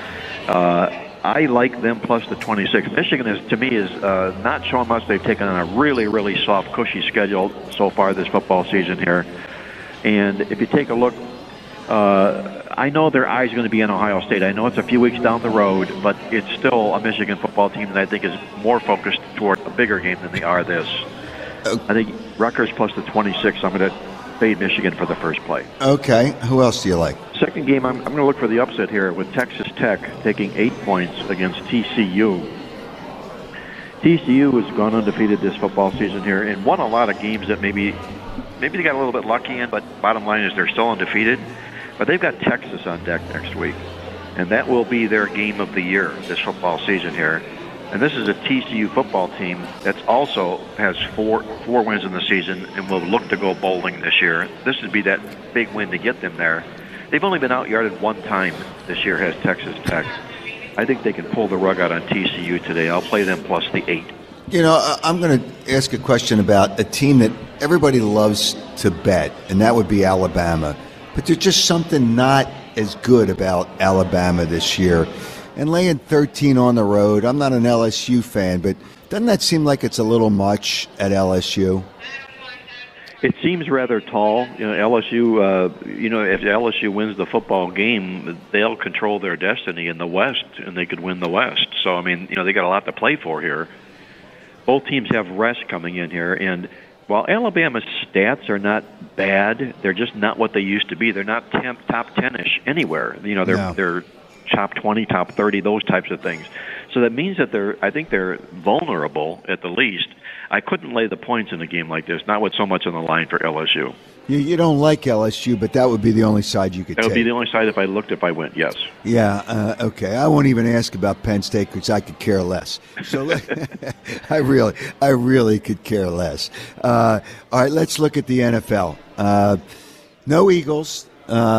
I like them plus the 26. Michigan is not showing much. They've taken on a really, really soft, cushy schedule so far this football season here. And if you take a look, I know their eyes are going to be on Ohio State. I know it's a few weeks down the road, but it's still a Michigan football team that I think is more focused toward a bigger game than they are this. I think Rutgers plus the 26. I'm going to fade Michigan for the first play. Okay. Who else do you like? Second game, I'm going to look for the upset here with Texas Tech taking 8 points against TCU. TCU has gone undefeated this football season here and won a lot of games that maybe they got a little bit lucky in, but bottom line is they're still undefeated. But they've got Texas on deck next week, and that will be their game of the year this football season here. And this is a TCU football team that also has four wins in the season and will look to go bowling this year. This would be that big win to get them there. They've only been out-yarded 1 time this year, has Texas Tech. I think they can pull the rug out on TCU today. I'll play them plus the 8. I'm going to ask a question about a team that everybody loves to bet, and that would be Alabama. But there's just something not as good about Alabama this year. And laying 13 on the road, I'm not an LSU fan, but doesn't that seem like it's a little much at LSU? It seems rather tall. LSU, if LSU wins the football game, they'll control their destiny in the West, and they could win the West. So, they got a lot to play for here. Both teams have rest coming in here, and while Alabama's stats are not bad, they're just not what they used to be. They're not top 10-ish anywhere. They're top 20, top 30, those types of things. So that means that I think they're vulnerable at the least. I couldn't lay the points in a game like this, not with so much on the line for LSU. You don't like LSU, but that would be the only side you could That take. would be the only side if I looked if I went, yes. Yeah, okay. I won't even ask about Penn State because I could care less. So I really could care less. All right, let's look at the NFL. No Eagles.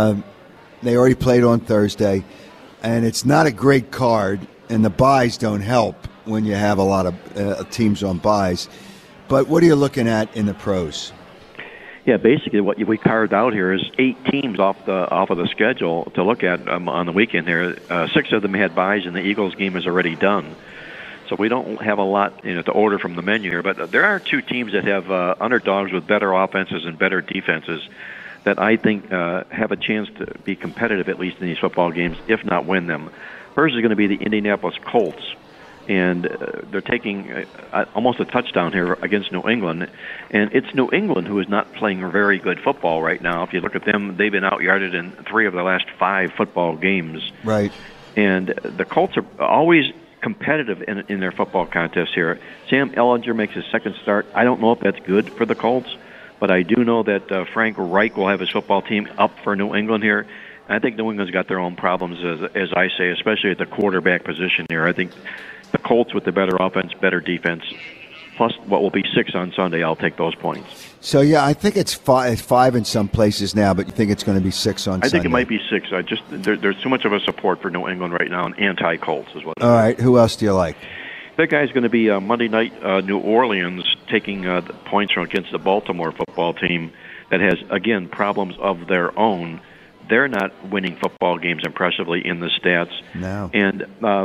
They already played on Thursday, and it's not a great card, and the byes don't help when you have a lot of teams on byes. But what are you looking at in the pros? Yeah, basically what we carved out here is 8 teams off of the schedule to look at on the weekend here. 6 of them had byes, and the Eagles game is already done. So we don't have a lot to order from the menu here. But there are 2 teams that have underdogs with better offenses and better defenses that I think have a chance to be competitive, at least in these football games, if not win them. First is going to be the Indianapolis Colts. And they're taking almost a touchdown here against New England. And it's New England who is not playing very good football right now. If you look at them, they've been out-yarded in 3 of the last 5 football games. Right. And the Colts are always competitive in their football contests here. Sam Ehlinger makes his second start. I don't know if that's good for the Colts, but I do know that Frank Reich will have his football team up for New England here. I think New England's got their own problems, as I say, especially at the quarterback position here. I think the Colts with the better offense, better defense, plus what will be 6 on Sunday, I'll take those points. So, yeah, I think it's 5 in some places now, but you think it's going to be 6 on Sunday? I think it might be 6. There's too much of a support for New England right now, and anti-Colts is what. All right, who else do you like? That guy's going to be Monday night, New Orleans, taking the points from against the Baltimore football team that has, again, problems of their own. They're not winning football games impressively in the stats. No. And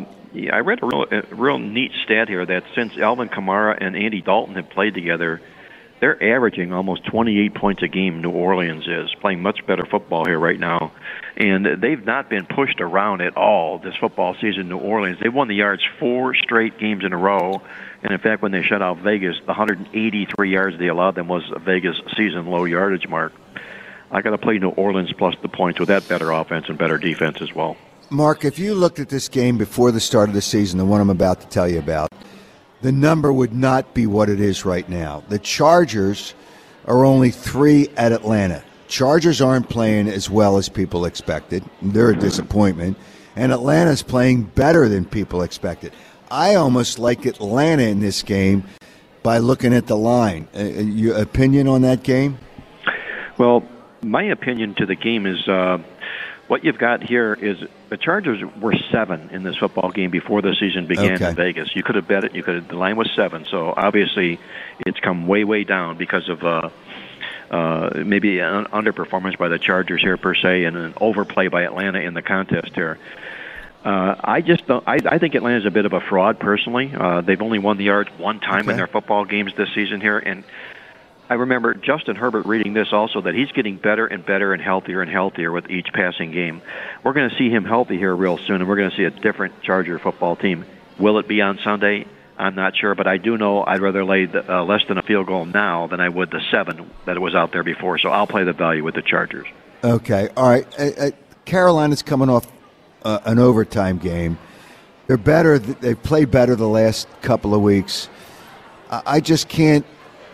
I read a real neat stat here that since Alvin Kamara and Andy Dalton have played together, they're averaging almost 28 points a game, New Orleans is, playing much better football here right now. And they've not been pushed around at all this football season, New Orleans. They've won the yards 4 straight games in a row. And, in fact, when they shut out Vegas, the 183 yards they allowed them was a Vegas season low yardage mark. I got to play New Orleans plus the points with that better offense and better defense as well. Mark, if you looked at this game before the start of the season, the one I'm about to tell you about, the number would not be what it is right now. The Chargers are only 3 at Atlanta. Chargers aren't playing as well as people expected. They're a disappointment. And Atlanta's playing better than people expected. I almost like Atlanta in this game by looking at the line. Your opinion on that game? Well, my opinion to the game is what you've got here is the Chargers were 7 in this football game before the season began in Vegas. You could have bet it. The line was 7. So obviously, it's come way, way down because of maybe an underperformance by the Chargers here per se, and an overplay by Atlanta in the contest here. I think Atlanta's a bit of a fraud personally. They've only won the yards 1 time in their football games this season here, and I remember Justin Herbert reading this also, that he's getting better and better and healthier with each passing game. We're going to see him healthy here real soon, and we're going to see a different Charger football team. Will it be on Sunday? I'm not sure, but I do know I'd rather lay less than a field goal now than I would the 7 that was out there before, so I'll play the value with the Chargers. Okay, all right. Carolina's coming off an overtime game. They're better. They've played better the last couple of weeks. I just can't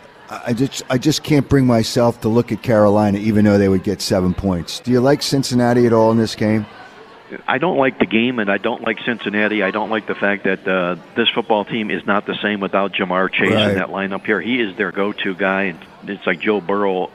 bring myself to look at Carolina, even though they would get 7 points. Do you like Cincinnati at all in this game? I don't like the game, and I don't like Cincinnati. I don't like the fact that this football team is not the same without Jamar Chase in that lineup here. He is their go-to guy, and it's like Joe Burrow.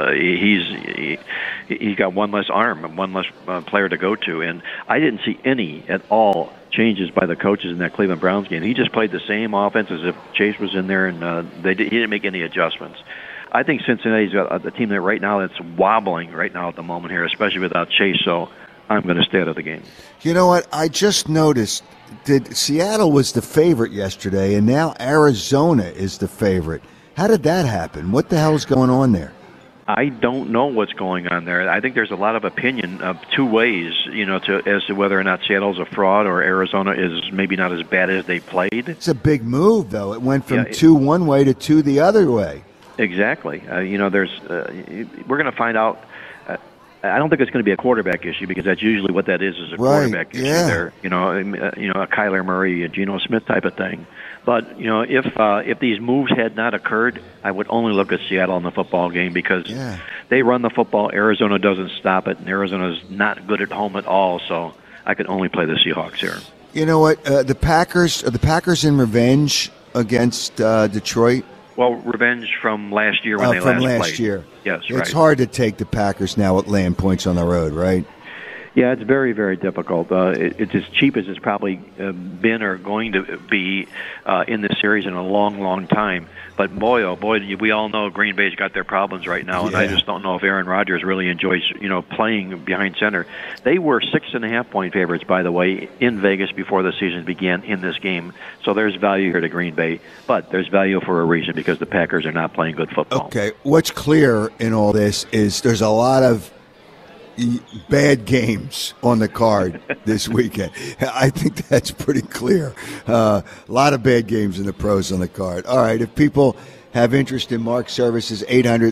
He's got one less arm and one less player to go to, and I didn't see any at all changes by the coaches in that Cleveland Browns game. He just played the same offense as if Chase was in there, and he didn't make any adjustments. I think Cincinnati's got a team that right now that's wobbling right now at the moment here, especially without Chase, so I'm going to stay out of the game. You know what? I just noticed that Seattle was the favorite yesterday, and now Arizona is the favorite. How did that happen? What the hell is going on there? I don't know what's going on there. I think there's a lot of opinion of 2 ways, as to whether or not Seattle's a fraud or Arizona is maybe not as bad as they played. It's a big move, though. It went from 2 one way to 2 the other way. Exactly. We're going to find out. I don't think it's going to be a quarterback issue, because that's usually what that is a quarterback issue. There, a Kyler Murray, a Geno Smith type of thing. But if these moves had not occurred, I would only look at Seattle in the football game, because they run the football. Arizona doesn't stop it, and Arizona's not good at home at all. So I could only play the Seahawks here. You know what? The Packers in revenge against Detroit. Well, revenge from last year when they last played. From last year. Yes, it's right. It's hard to take the Packers now at laying points on the road, right? Yeah, it's very, very difficult. It's as cheap as it's probably been or going to be in this series in a long, long time. But boy, oh boy, we all know Green Bay's got their problems right now, and I just don't know if Aaron Rodgers really enjoys, playing behind center. They were 6.5-point favorites, by the way, in Vegas before the season began in this game. So there's value here to Green Bay, but there's value for a reason because the Packers are not playing good football. Okay, what's clear in all this is there's a lot of bad games on the card this weekend. I think that's pretty clear. A lot of bad games in the pros on the card. All right, if people have interest in Mark's services,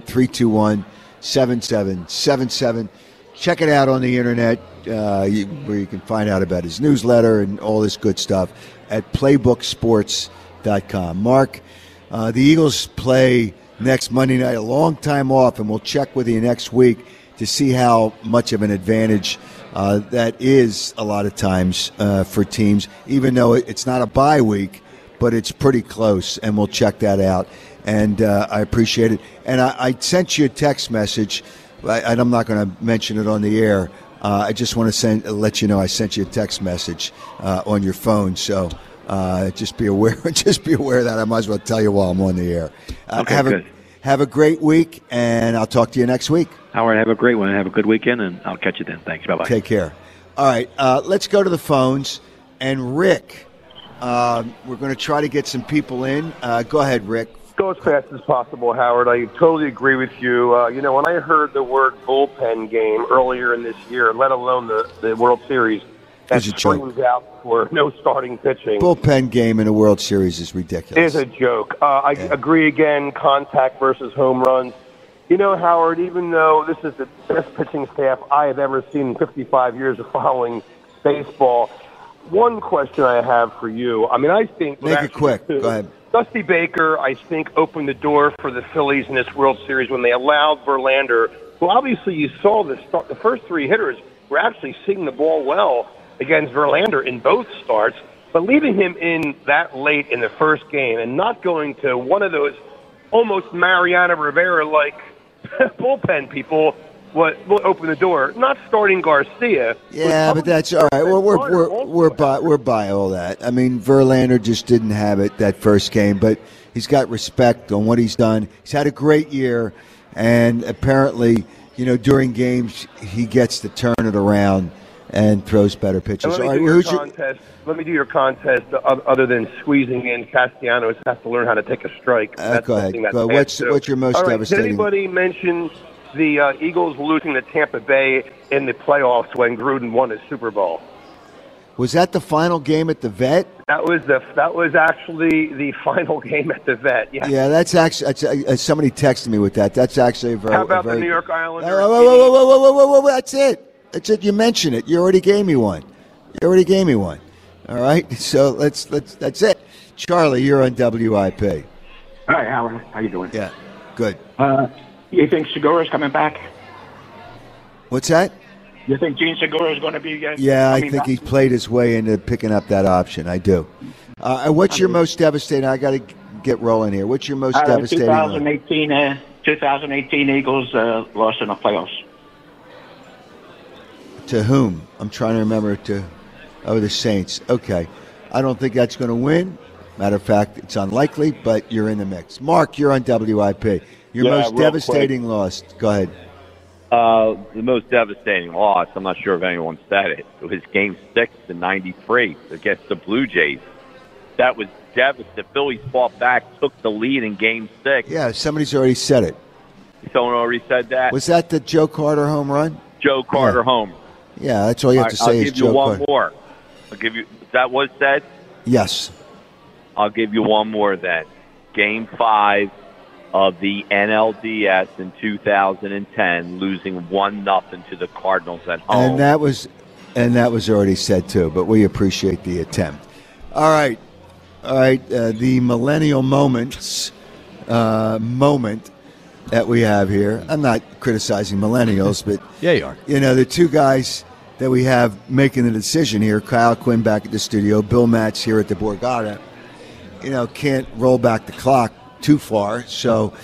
800-321-7777. Check it out on the internet where you can find out about his newsletter and all this good stuff at playbooksports.com. Mark, the Eagles play next Monday night, a long time off, and we'll check with you next week to see how much of an advantage that is a lot of times for teams, even though it's not a bye week, but it's pretty close, and we'll check that out. And I appreciate it. And I sent you a text message, and I'm not going to mention it on the air. I just want to let you know I sent you a text message on your phone, so just be aware. Just be aware of that. I might as well tell you while I'm on the air. Okay, have a great week, and I'll talk to you next week. Howard, have a great one. Have a good weekend, and I'll catch you then. Thanks. Bye-bye. Take care. All right, let's go to the phones. And Rick, we're going to try to get some people in. Go ahead, Rick. Go as fast as possible, Howard. I totally agree with you. When I heard the word bullpen game earlier in this year, let alone the World Series, that screams out for no starting pitching. Bullpen game in a World Series is ridiculous. It is a joke. I agree again, contact versus home runs. Howard, even though this is the best pitching staff I have ever seen in 55 years of following baseball, one question I have for you. I think... Make it quick. Go ahead. Dusty Baker, I think, opened the door for the Phillies in this World Series when they allowed Verlander, who obviously you saw the first three hitters were actually seeing the ball well against Verlander in both starts, but leaving him in that late in the first game and not going to one of those almost Mariano Rivera-like bullpen people will open the door. Not starting Garcia. Yeah, but that's all right. Well, we're by all that. Verlander just didn't have it that first game, but he's got respect on what he's done. He's had a great year, and apparently, during games he gets to turn it around and throws better pitches. Let me do your contest. Other than squeezing in, Castellanos has to learn how to take a strike. Go ahead. What's your most devastating? Did anybody mention the Eagles losing to Tampa Bay in the playoffs when Gruden won his Super Bowl? Was that the final game at the Vet? That was actually the final game at the Vet. Yeah. Yeah, that's actually somebody texted me with that. That's actually a very. How about the New York Islanders? Whoa! That's it. That's it. You mentioned it. You already gave me one. All right. So that's it. Charlie, you're on WIP. Hi, Howard. How you doing? Yeah. Good. You think Segura's coming back? What's that? You think Gene Segura is going to be? Yeah, I think he's played his way into picking up that option. I do. What's your most devastating? I got to get rolling here. What's your most devastating? 2018 Eagles lost in the playoffs. To whom? I'm trying to remember. The Saints. Okay. I don't think that's going to win. Matter of fact, it's unlikely, but you're in the mix. Mark, you're on WIP. Your most devastating loss. Go ahead. The most devastating loss, I'm not sure if anyone said it, was Game 6 in '93 against the Blue Jays. That was devastating. The Phillies fought back, took the lead in Game 6. Yeah, somebody's already said it. Someone already said that? Was that the Joe Carter home run? Joe Carter home. Yeah, that's all you have to say is Joe Carter. I'll give you one more. Is that what said? Yes. I'll give you one more then. Game 5 of the NLDS in 2010, losing 1-0 to the Cardinals at home. And that was already said too, but we appreciate the attempt. All right. The millennial moment that we have here. I'm not criticizing millennials, but yeah, you are. The two guys that we have making the decision here, Kyle Quinn back at the studio, Bill Matz here at the Borgata, can't roll back the clock too far. So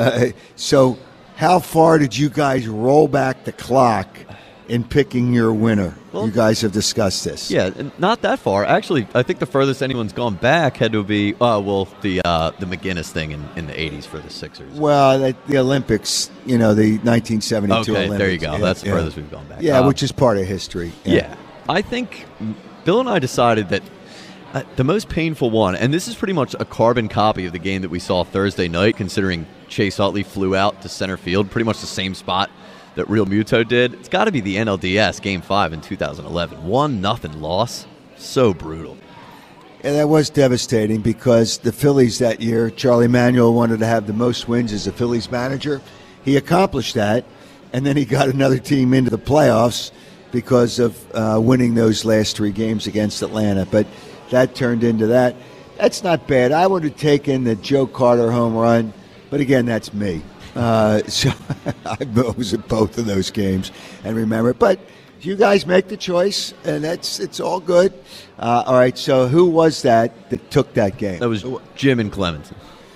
how far did you guys roll back the clock in picking your winner? Well, you guys have discussed this. Yeah, not that far. Actually, I think the furthest anyone's gone back had to be, the McGinnis thing in the 80s for the Sixers. Well, the Olympics, the 1972 okay, Olympics. There you go. That's the furthest we've gone back. Yeah, which is part of history. Yeah. I think Bill and I decided that the most painful one, and this is pretty much a carbon copy of the game that we saw Thursday night, considering Chase Utley flew out to center field, pretty much the same spot that Real Muto did. It's got to be the NLDS Game 5 in 2011. 1-0 loss. So brutal. And that was devastating because the Phillies that year, Charlie Manuel wanted to have the most wins as a Phillies manager. He accomplished that, and then he got another team into the playoffs because of winning those last 3 games against Atlanta. But that turned into that. That's not bad. I would have taken the Joe Carter home run, but again, that's me. So I was at both of those games and remember it. But you guys make the choice, and it's all good. All right, so who was that took that game? That was Jim and Clemens.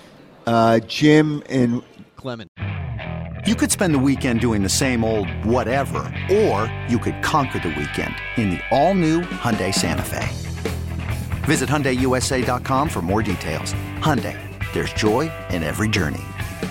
Jim and Clement. You could spend the weekend doing the same old whatever, or you could conquer the weekend in the all-new Hyundai Santa Fe. Visit HyundaiUSA.com for more details. Hyundai, there's joy in every journey.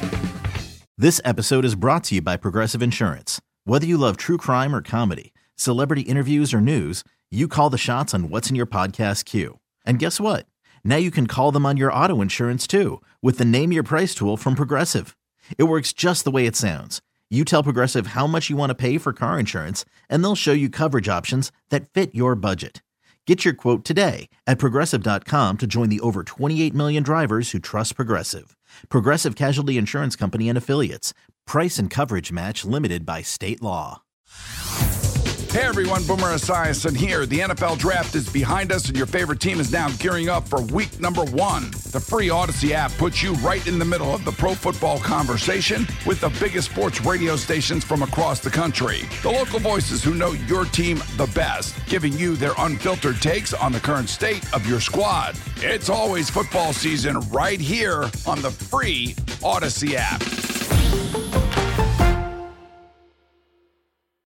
This episode is brought to you by Progressive Insurance. Whether you love true crime or comedy, celebrity interviews or news, you call the shots on what's in your podcast queue. And guess what? Now you can call them on your auto insurance too with the Name Your Price tool from Progressive. It works just the way it sounds. You tell Progressive how much you want to pay for car insurance, and they'll show you coverage options that fit your budget. Get your quote today at Progressive.com to join the over 28 million drivers who trust Progressive. Progressive Casualty Insurance Company and Affiliates. Price and coverage match limited by state law. Hey everyone, Boomer Esiason here. The NFL Draft is behind us and your favorite team is now gearing up for week number 1. The free Odyssey app puts you right in the middle of the pro football conversation with the biggest sports radio stations from across the country. The local voices who know your team the best, giving you their unfiltered takes on the current state of your squad. It's always football season right here on the free Odyssey app.